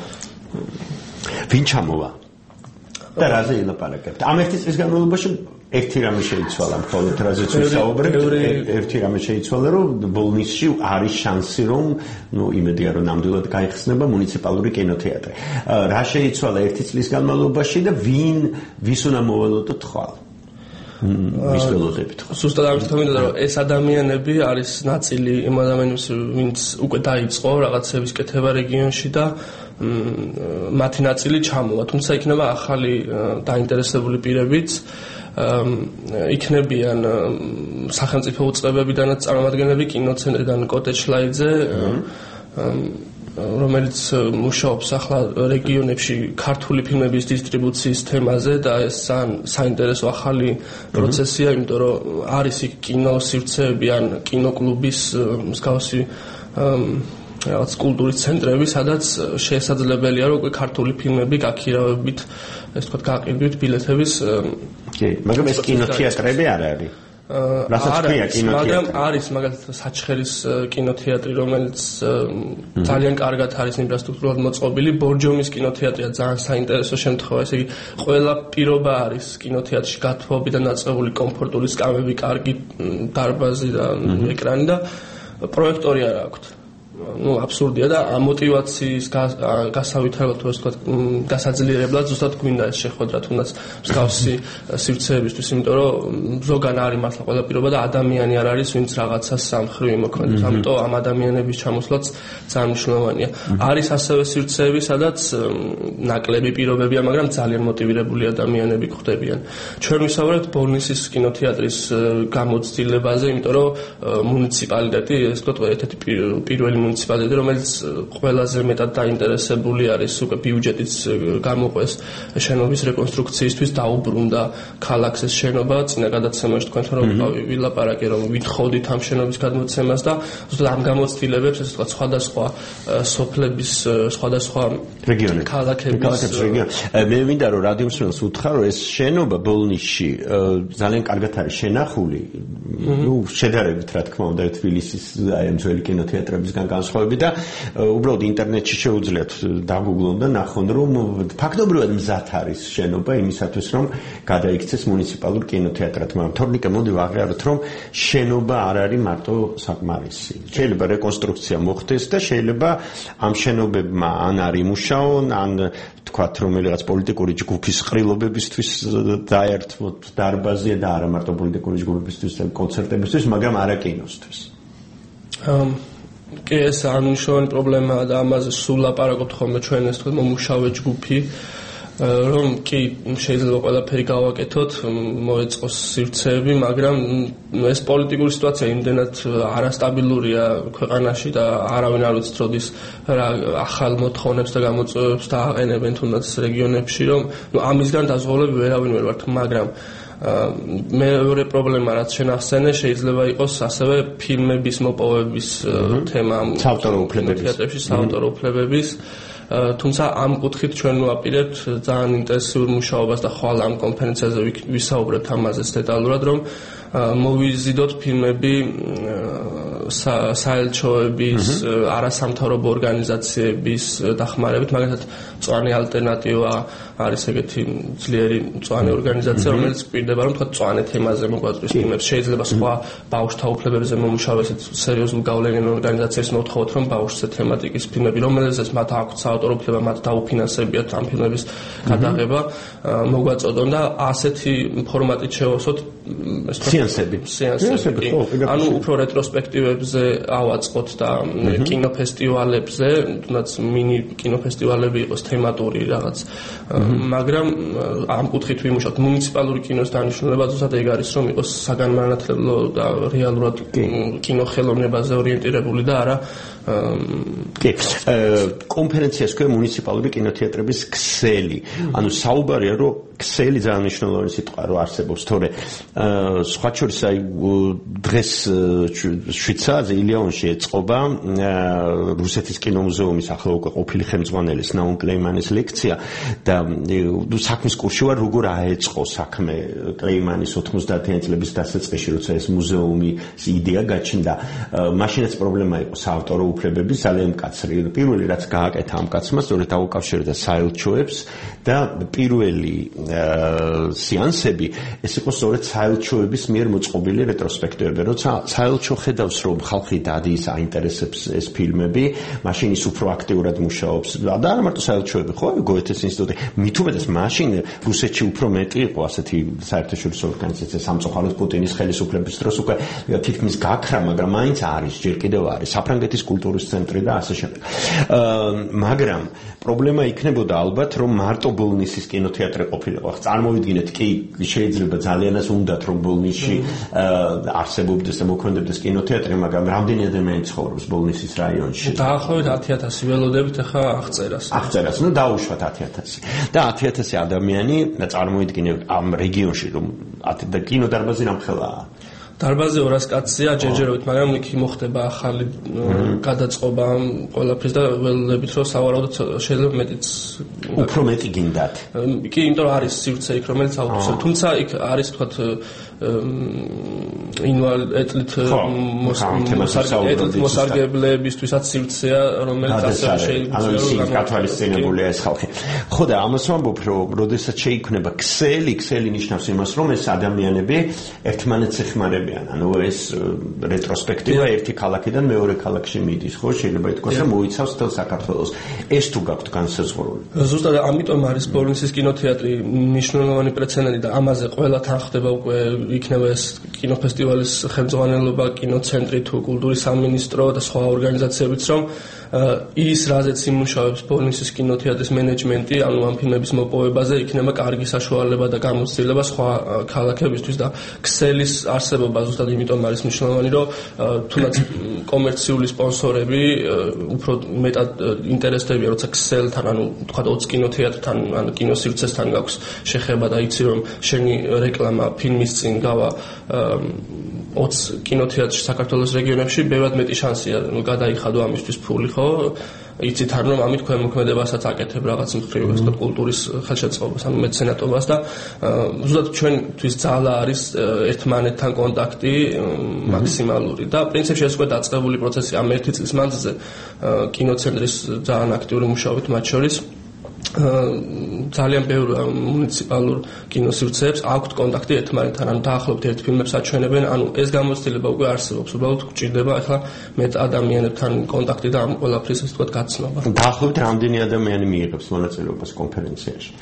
ვინ ჩამოვა? და რაზე ილაპარაკებთ? ამ ერთი წლის განმავლობაში ერთი რამე შეიცვალა, მხოლოდ რაზეც ვისაუბრებთ, ერთი რამე შეიცვალა, რომ ბოლნისში არის შანსი, რომ, იმედია, რომ ნამდვილად გაიხსნება მუნიციპალური კინოთეატრი. რა შეიცვალა ერთი წლის განმავლობაში და ვის უნდა მოველოდოთ ხვალ? ვის ველოდებით? ზუსტად ამით თქმა რომ ეს ადამიანები არის ნაწილი იმ ადამიანების, ვინც უკვე დაიწყო რაღაცების კეთება რეგიონში და მათი ნაწილი ჩამოვა, თუმცა იქნება ახალი დაინტერესებული პირებიც იქნებიან სახელმწიფო უწყებებიდანაც წარმომადგენლები კინოცენტრიდან კოტე შლაიძე რომელიც მუშაობს ახლა რეგიონებში ქართული ფილმების დისტრიბუციის თემაზე და ეს საინტერესო ახალი პროცესია, იმიტომ რომ არის იქ კინოსივრცეები ან კინოკლუბის მსგავსი რაღაც კულტურის ცენტრები, სადაც შესაძლებელია რომ უკვე ქართული ფილმები გაქირავებით, ეს თქვა გაყიდვით ბილეთების მაგრამ ეს კინოთეატრები არ არის. რასაც ქვია კინოთეატრი. მაგრამ არის მაგალითად საჩხერის კინოთეატრი, რომელიც ძალიან კარგად არის ინფრასტრუქტურულად მოწყობილი. ბორჯომის კინოთეატრია ძალიან საინტერესო შემთხვევა, ესე იგი ყველა პირობა არის კინოთეატრში გათბობი და ნაწყებული კომფორტული სკამები, კარგი დარბაზი და ეკრანი და პროექტორი არ აქვს. აბსურდია და мотиваციის გასავითარებლად თუ ასე ვთქვათ, გასაძლიერებლად ზუსტად გვინდა ეს შეხვედრა თუნდაც მსგავსი სივრცეებისთვის, იმიტომ რომ ზოგან არის მართლა ყველა პირობა და ადამიანი არ არის, ვინც რაღაცას სამხრივ იმოქმედებს. ამიტომ ამ ადამიანების ჩამოსვლაც ძალიან მნიშვნელოვანია. არის ასევე სივრცეები, სადაც ნაკლები პირობებია, მაგრამ ძალიან მოტივირებული ადამიანები გვხვდებიან. ჩვენ ვისაუბრებთ ბოლნისის კინოთეატრის გამოცდილებაზე, იმიტომ რომ მუნიციპალიტეტი, ასე ვთქვათ, ერთ-ერთი პირველი მუნიციპალიტეტი, რომელიც ყველაზე მეტად დაინტერესებული არის უკვე ბიუჯეტის გამოყვეს შენობის რეკონსტრუქციისთვის, დაუბრუნდა ქალაქს ეს შენობა. წინა გადაცემაში თქვენთან რომ ვილაპარაკე, რომ ვითხოვდით ამ შენობის გადმოცემას და ზუსტად ამ გამოცდილებებს, ესე ვთქვათ, სხვადასხვა სოფლების, სხვადასხვა ქალაქების მე მინდა რომ რადიო მსმენელს უთხრა, რომ ეს შენობა ბოლნისში ძალიან კარგად არის შენახული, შედარებით რა თქმა უნდა თბილისის აი ამ ძველი კინოთეატრებისგან განსხვავებით და უბრალოდ ინტერნეტში შეუძლიათ დაგუგლონ და ნახონ, რომ ფაქტობრივად მზად არის შენობა იმისათვის, რომ გადაიქცეს მუნიციპალურ კინოთეატრად. მაგრამ თორნიკე მოდი ვაღიაროთ, რომ შენობა არ არის მარტო საკმარისი. შეიძლება რეკონსტრუქცია მოხდეს და შეიძლება ამ შენობებმა ან არ იმუშაონ, ან თქვათ რომელიღაც პოლიტიკური ჯგუფის ყრილობებისთვის დაერთვოთ დარბაზი და არა მარტო პოლიტიკური ჯგუფებისთვის, კონცერტებისთვის, მაგრამ არა კინოსთვის. კი, ეს ანიშნული პრობლემაა და ამაზე სულ ლაპარაკობთ ხოლმე ჩვენ ეს თქვენ მომუშავე ჯგუფი, რომ კი შეიძლება ყველაფერი გავაკეთოთ, მოეწყოს სივრცეები, მაგრამ ეს პოლიტიკური სიტუაცია იმდენად არასტაბილურია ქვეყანაში და არავინ არ ვიცით როდის რა ახალ მოთხოვნებს და გამოწვევებს დააყენებენ თუნდაც რეგიონებში, რომ ამისგან დაზღვევლები ვერავინ ვერ ვართ, მაგრამ მეორე პრობლემა რაც შენახსენე შეიძლება იყოს ასევე ფილმების მოპოვების თემა საავტორო უფლებების თეატრებში საავტორო უფლებების თუმცა ამ კუთხით ჩვენ ვაპირებთ ძალიან ინტენსიურ მუშაობას და ხვალ ამ კონფერენციაზე ვისაუბრებთ ამაზე დეტალურად, რომ მოვიზიდოთ ფილმები საელჩოების, არასამთავრობო ორგანიზაციების დახმარებით, მაგალითად მწვანე ალტერნატივა არის ეგეთი ძლიერი მწვანე ორგანიზაცია, რომელიც გვპირდება, რომ თქვა მწვანე თემაზე მოგვაწვის ფილმებს. შეიძლება სხვა ბავშვთა უფლებებზე მომუშავე ესეთ სერიოზულ გავლენიან ორგანიზაციებს მოვთხოვოთ, რომ ბავშვზე თემატიკის ფილმები, რომელზეც მათ აქვთ საავტორო უფლება, მათ დაუფინანსებიათ ამ ფილმების გადაღება, მოგვაწოდონ და ასეთი ფორმატით შევავსოთ სეანსები. ანუ უფრო რეტროსპექტივებზე ავაწყოთ და კინოფესტივალებზე, თუნდაც მინი კინოფესტივალები იყოს თემატური რაღაც, მაგრამ ამ კუთხით ვიმუშავოთ. მუნიციპალური კინოს დანიშნულება ზუსტად ეგ არის, რომ იყოს საგანმანათლებლო და რეალურად კინოხელოვნებაზე ორიენტირებული და არა კი, კონფერენციას ქვია მუნიციპალური კინოთეატრების ქსელი. ანუ საუბარია, რომ ქსელი ძალიან მნიშვნელოვანი სიტყვა რო არსებობს, თორე სხვა შორის აი დღეს შვიცარიაზე ილეონში ეწყობა რუსეთის კინომუზეუმის ახლა უკვე ყოფილი ხელმძღვანელის ნაუმ კლეიმანის ლექცია და საქმის კურსი ვარ როგორ აეწყო საქმე კლეიმანის 90-იანი წლების დასაწყისში, როცა ეს მუზეუმის იდეა გაჩნდა. მაშინაც პრობლემა იყო საავტორო უფლებების ძალიან მკაცრი. პირველი რაც გააკეთა ამ კაცმა, სწორედ დაუკავშირდა საელჩოებს და პირველი სეანსები ეს იყო სწორედ საელჩოების მიერ მოწყობილი რეტროსპექტივები. როცა საელჩო ხედავს, რომ ხალხი დადის, აინტერესებს ეს ფილმები, მაშინ ის უფრო აქტიურად მუშაობს. და არა მარტო საელჩოები, ხო, გოეთეს ინსტიტუტი, მით უმეტეს მაშინ რუსეთში უფრო მეტი იყო ასეთი საერთაშორისო ორგანიზაცია, სამწუხაროდ პუტინის ხელისუფლების დროს უკვე თითქმის გაქრა, მაგრამ მაინც არის, ჯერ კიდევ არის საფრანგეთის კულტურის ცენტრი და ასე შემდეგ. მაგრამ პრობლემა იქნებოდა ალბათ, რომ მარტო ბოლნისის კინოთეატრი ყოფილიყო. წარმოვიდგინეთ, კი შეიძლება ძალიანაც უნდათ, რომ ბოლნისში არსებობდეს და მოქმედებდეს კინოთეატრი, მაგრამ რამდენი ადამიანი ცხოვრობს ბოლნისის რაიონში? დაახლოებით 10,000 ველოდებით ახლა აღწერას. ნუ დაუშვათ 10,000. და 10,000 ადამიანი წარმოიდგინეთ ამ რეგიონში, რომ და კინოდარბაზი რამხელაა. დარბაზი 200 კაცია ჯერჯერობით, მაგრამ იქ მოხდება ახალი გადაწყობა ყველაფრის და ველოდებით, რომ სავარაუდოდ შეიძლება მეტიც უფრო მეტი გინდათ. კი, იმიტომ რომ არის სივრცე იქ, რომელიც აუცილებლად, თუმცა იქ არის თქვათ ეთლით მოსარგებლებისთვისაც სივრცეა, რომელიც ასევე შეიძლება გათვალისწინებულია ეს ხალხი. ხო და ამას ვამბობ, რომ როდესაც შეიქმნება ქსელი ნიშნავს იმას, რომ ეს ადამიანები ერთმანეთს ეხმარებიან. ანუ ეს რეტროსპექტივა ერთი ქალაქიდან მეორე ქალაქში მიდის, ხო, შეიძლება ითქვას, რომ მოიცავს მთელ საქართველოს. ეს თუ გაქვთ განსაზღვრული. ზუსტად ამიტომ არის ბოლნისის კინოთეატრი მნიშვნელოვანი პრეცედენტი და ამაზე ყველა თან ხდება უკვე იქნება ეს კინოფესტივალის ხელმძღვანელობა, კინოცენტრი თუ კულტურის სამინისტრო და სხვა ორგანიზაციებიც, რომ ის რაზეც იმუშავებს ბოლნისის კინოთეატრის მენეჯმენტი, ანუ ამ ფილმების მოპოვებაზე იქნება კარგი საშუალება და გამოცდილება სხვა ქალაქებისთვის და ქსელის არსებობა ზუსტად იმიტომ არის მნიშვნელოვანი, რომ თუნდაც კომერციული სპონსორები უფრო მეტად ინტერესდებიან, როცა ქსელთან, ანუ თქვა 20 კინოთეატრთან, ან კინოსივრცესთან გაქვს შეხება და იცი რომ შენი რეკლამა ფილმის წინ გავა 20 კინოთეატრში საქართველოს რეგიონებში, ბევრად მეტი შანსია გადაიხადო ამისთვის ფული, ხო? იცით არ რომ ამით ქვემოქმედებასაც აკეთებ რაღაც მხრივ ვასკოთ კულტურის ხელშეწყობას, ანუ მეცენატობას და ზუსტად ჩვენთვის ძალა არის ერთმანეთთან კონტაქტი მაქსიმალური და პრინციპში ეს უკვე დაწყებული პროცესია ამ 1 წლის მანძილზე კინოცენტრის ძალიან აქტიური მუშაობით მათ შორის ძალიან ბევრ მუნიციპალურ კინოსივრცეებს აქვთ კონტაქტი ერთმანეთთან, ანუ დაახლოებით ერთ ფილმებს აჩვენებენ, ანუ ეს გამოცდილება უკვე არსებობს, უბრალოდ გვჭირდება ახლა მეტ ადამიანებთან კონტაქტი და ამ ყველაფრის ასე ვთქვათ გაცნობა. დაახლოებით რამდენი ადამიანი მიიღებს მონაწილეობას კონფერენციაში?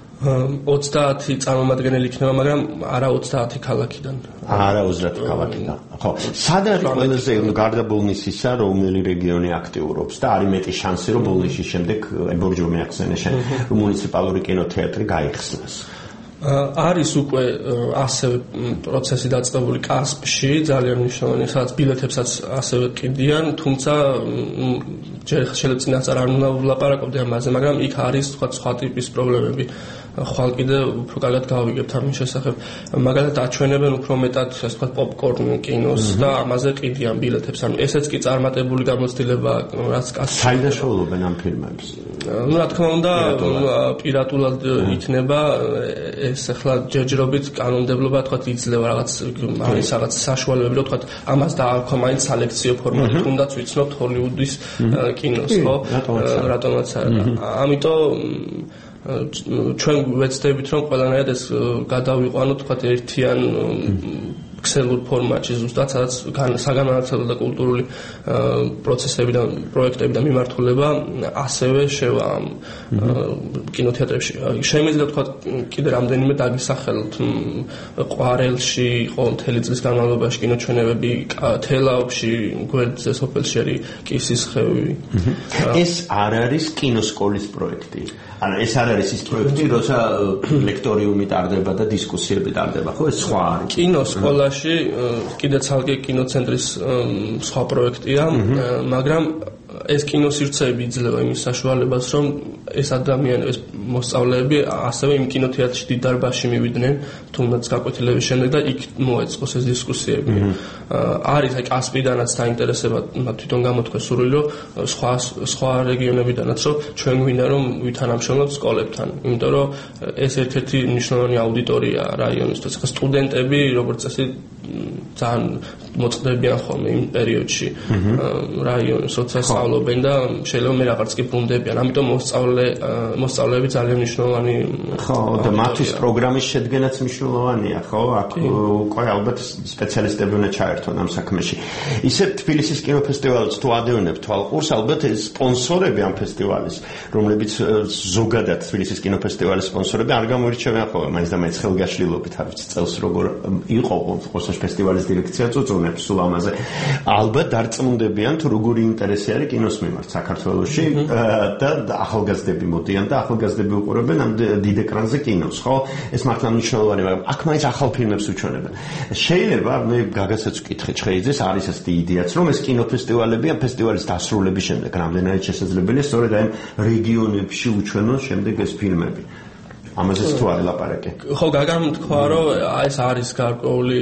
30 წარმომადგენელი იქნება, მაგრამ არა 30 ქალაქიდან. არა 30 ქალაქიდან. ხო, სად არის ყველაზე გარდა ბოლნისისა, რომელი რეგიონი აქტიურობს და არის მეტი შანსი, რომ ბოლნისის შემდეგ ბორჯომი ახსენე შენ მუნიციპალური კინოთეატრი გაიხსნას? არის უკვე ასევე პროცესი დაწყებული კასპში, ძალიან მნიშვნელოვანი, სადაც ბილეთებსაც ასევე ყიდიან, თუმცა ჯერ შეიძლება წინასწარ არ უნდა ვლაპარაკობდე ამაზე, მაგრამ იქ არის სხვა ტიპის პრობლემები. ხვალ კიდე უფრო კარგად გავიგებთ ამის შესახებ. მაგალითად აჩვენებენ უფრო მეტად ასე ვთქვათ პოპკორნ კინოს და ამაზე ყიდიან ბილეთებს. ანუ ესეც კი წარმატებული გამოცდილება, რაც კასპში. საიდან შოულობენ ამ ფილმებს? ну რა თქმა უნდა პირატულად იქნება ეს ახლა ჯერჯერობით კანონმდებლობა თქვათ იძლევა რაღაც არის რაღაც საშუალებები რომ თქვათ ამას დაარქვა მაინც სალექციო ფორმატი თუნდაც ვიცნობთ ჰოლივუდის კინოს ხო რატომაც არა ამიტომ ჩვენ ვეცდებით რომ ყველანაირად ეს გადავიყვანოთ თქვათ ერთიან ქსელურ ფორმატში ზუსტად სადაც საგანმანათლებლო და კულტურული პროცესები და პროექტები და მიმართულება ასევე შევა კინოთეატრებში. შემიძლია თქვა კიდე რამდენიმე დაგისახელოთ ყვარელში იყო მთელი წლის განმავლობაში კინოჩვენებები, თელაობში, გვერდზე სოფელში არის კისისხევი. ეს არ არის კინოსკოლის პროექტი. ანუ ეს არ არის ის პროექტი, როცა ლექტორიუმი ტარდება და დისკუსიები ტარდება, ხო? ეს სხვა არის. კინოსკოლაში კიდე ცალკე კინოცენტრის სხვა პროექტია, მაგრამ ეს კინოსივრცეები იძლევა იმის საშუალებას, რომ ეს ადამიანები, ეს მოსწავლეები ასევე იმ კინოთეატრში დიდ დარბაზში მივიდნენ, თუნდაც გაკვეთილების შემდეგ და იქ მოეწყოს ეს დისკუსიები. არის აი კასპიდანაც დაინტერესება თვითონ გამოთქვეს სურვილი, რომ სხვა რეგიონებიდანაც, რომ ჩვენ გვინდა რომ ვითანამშრომლოთ სკოლებთან, იმიტომ რომ ეს ერთ-ერთი მნიშვნელოვანი აუდიტორია რაიონისთვის. ახლა სტუდენტები, როგორც წესი, ძალიან მოწყდებიან ხოლმე იმ პერიოდში რაიონის, როცა სწავლობენ და შეიძლება მე რაღაც კი ბრუნდებიან. ამიტომ მოსწავლეები ძალიან მნიშვნელოვანი ხო და მათთვის პროგრამის შედგენაც მნიშვნელოვანია, ხო? აქ უკვე ალბათ სპეციალისტები უნდა ჩაერთონ ამ საქმეში. ისე თბილისის კინოფესტივალს თუ ადევნებთ თვალყურს, ალბათ ეს სპონსორები ამ ფესტივალის, რომლებიც ზოგადად თბილისის კინოფესტივალის სპონსორები არ გამოირჩევიან ხოლმე, მაინც და მაინც ხელგაშლილობით არ ვიცი წელს როგორ იყო ყოსოს ფესტივალის დირექცია წუწუნებს სულ ამაზე. ალბათ დარწმუნდებიან თუ როგორი ინტერესი არის კინოს მიმართ საქართველოში და ახალგაზრდები მოდიან და ახალგაზრდები უყურებენ ამ დიდ ეკრანზე კინოს, ხო? ეს მართლა მნიშვნელოვანია, მაგრამ აქ მაინც ახალ ფილმებს უჩვენებენ. შეიძლება მე გაგასაც ვკითხე ჩხეიძეს, არის ასეთი იდეაც, რომ ეს კინოფესტივალები ამ ფესტივალის დასრულების შემდეგ რამდენადაც შესაძლებელია სწორედ ამ რეგიონებში უჩვენოს შემდეგ ეს ფილმები. ამაზეც თუ არის ლაპარაკი. ხო, გაგამ თქვა, რომ ეს არის გარკვეული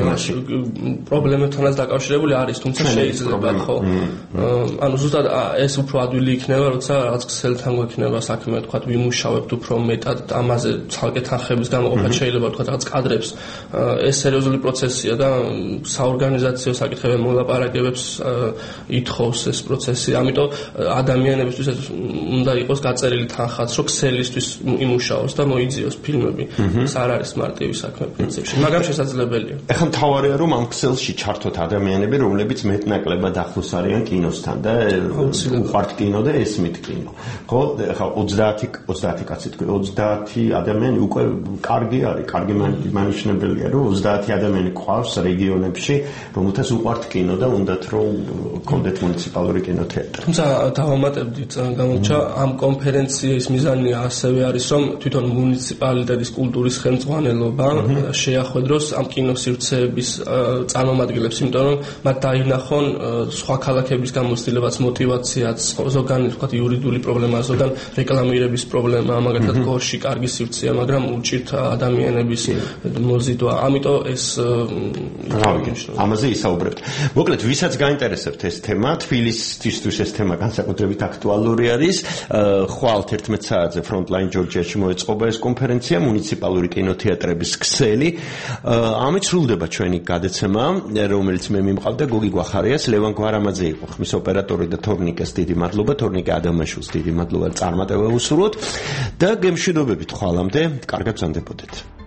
პრობლემებთანაც დაკავშირებული არის, თუმცა შეიძლება, ხო. ანუ ზუსტად ეს უფრო ადვილი იქნება, როცა რაღაც ქსელთან გვექნება საქმე, თქვა, ვიმუშავებთ უფრო მეტად ამაზე ცალკე თანხების გამოყოფა შეიძლება, თქვა, რაღაც კადრებს. ეს სერიოზული პროცესია და საორგანიზაციო საკითხები მოლაპარაკებებს ითხოვს ეს პროცესი. ამიტომ ადამიანებისთვის უნდა იყოს გაწერილი თანხაც, რომ ქსელისთვის იმუშაოს და მოიძიოს ფილმები. ეს არ არის მარტივი საქმე პრინციპში, მაგრამ შესაძლებელია. ეხლა მთავარია რომ ამ ქსელში ჩართოთ ადამიანები, რომლებიც მეტნაკლებად ახლოს არიან კინოსთან და უყვართ კინო და ესმით კინო. ხო, ეხლა 30 კაცი თქვი, 30 ადამიანი უკვე კარგი არის, კარგი მანიშნებელია, რომ 30 ადამიანი ყავს რეგიონებში, რომელთაც უყვართ კინო და უნდათ რომ კონდეთ მუნიციპალური კინოთეატრი. თუმცა დავამატებდით გამოჩა ამ კონფერენციის მიზანი ასევე არის რომ თვითონ მუნიციპალიტეტის კულტურის ხელმძღვანელობა შეახვედროს ამ კინოსივრცეების წარმომადგენლებს, იმიტომ რომ მათ დაინახონ სხვა ქალაქების გამოცდილებაც, მოტივაციაც, ზოგანი თქვათ იურიდიული პრობლემა, ზოგან რეკლამირების პრობლემა, მაგალითად გორში კარგი სივრცეა, მაგრამ უჭირთ ადამიანების მოზიდვა. ამიტომ ეს ამაზე ისაუბრებთ. მოკლედ, ვისაც გაინტერესებთ ეს თემა, თბილისისთვის ეს თემა განსაკუთრებით აქტუალური არის. ხვალ 11 საათზე Frontline Georgia-ში მოეწყობა ეს კონფერენცია მუნიციპალური კინოთეატრების ქსელი. ამით სრულდება ჩვენი გადაცემა, რომელიც მე მიმყავდა გოგი გვახარიას, ლევან გვარამაძე იყო ხმის ოპერატორი და თორნიკეს დიდი მადლობა, თორნიკე ადამიანშვილს დიდი მადლობა წარმატება უსურვოთ და გემშვიდობებით ხვალამდე, კარგად გრძანდებოდეთ.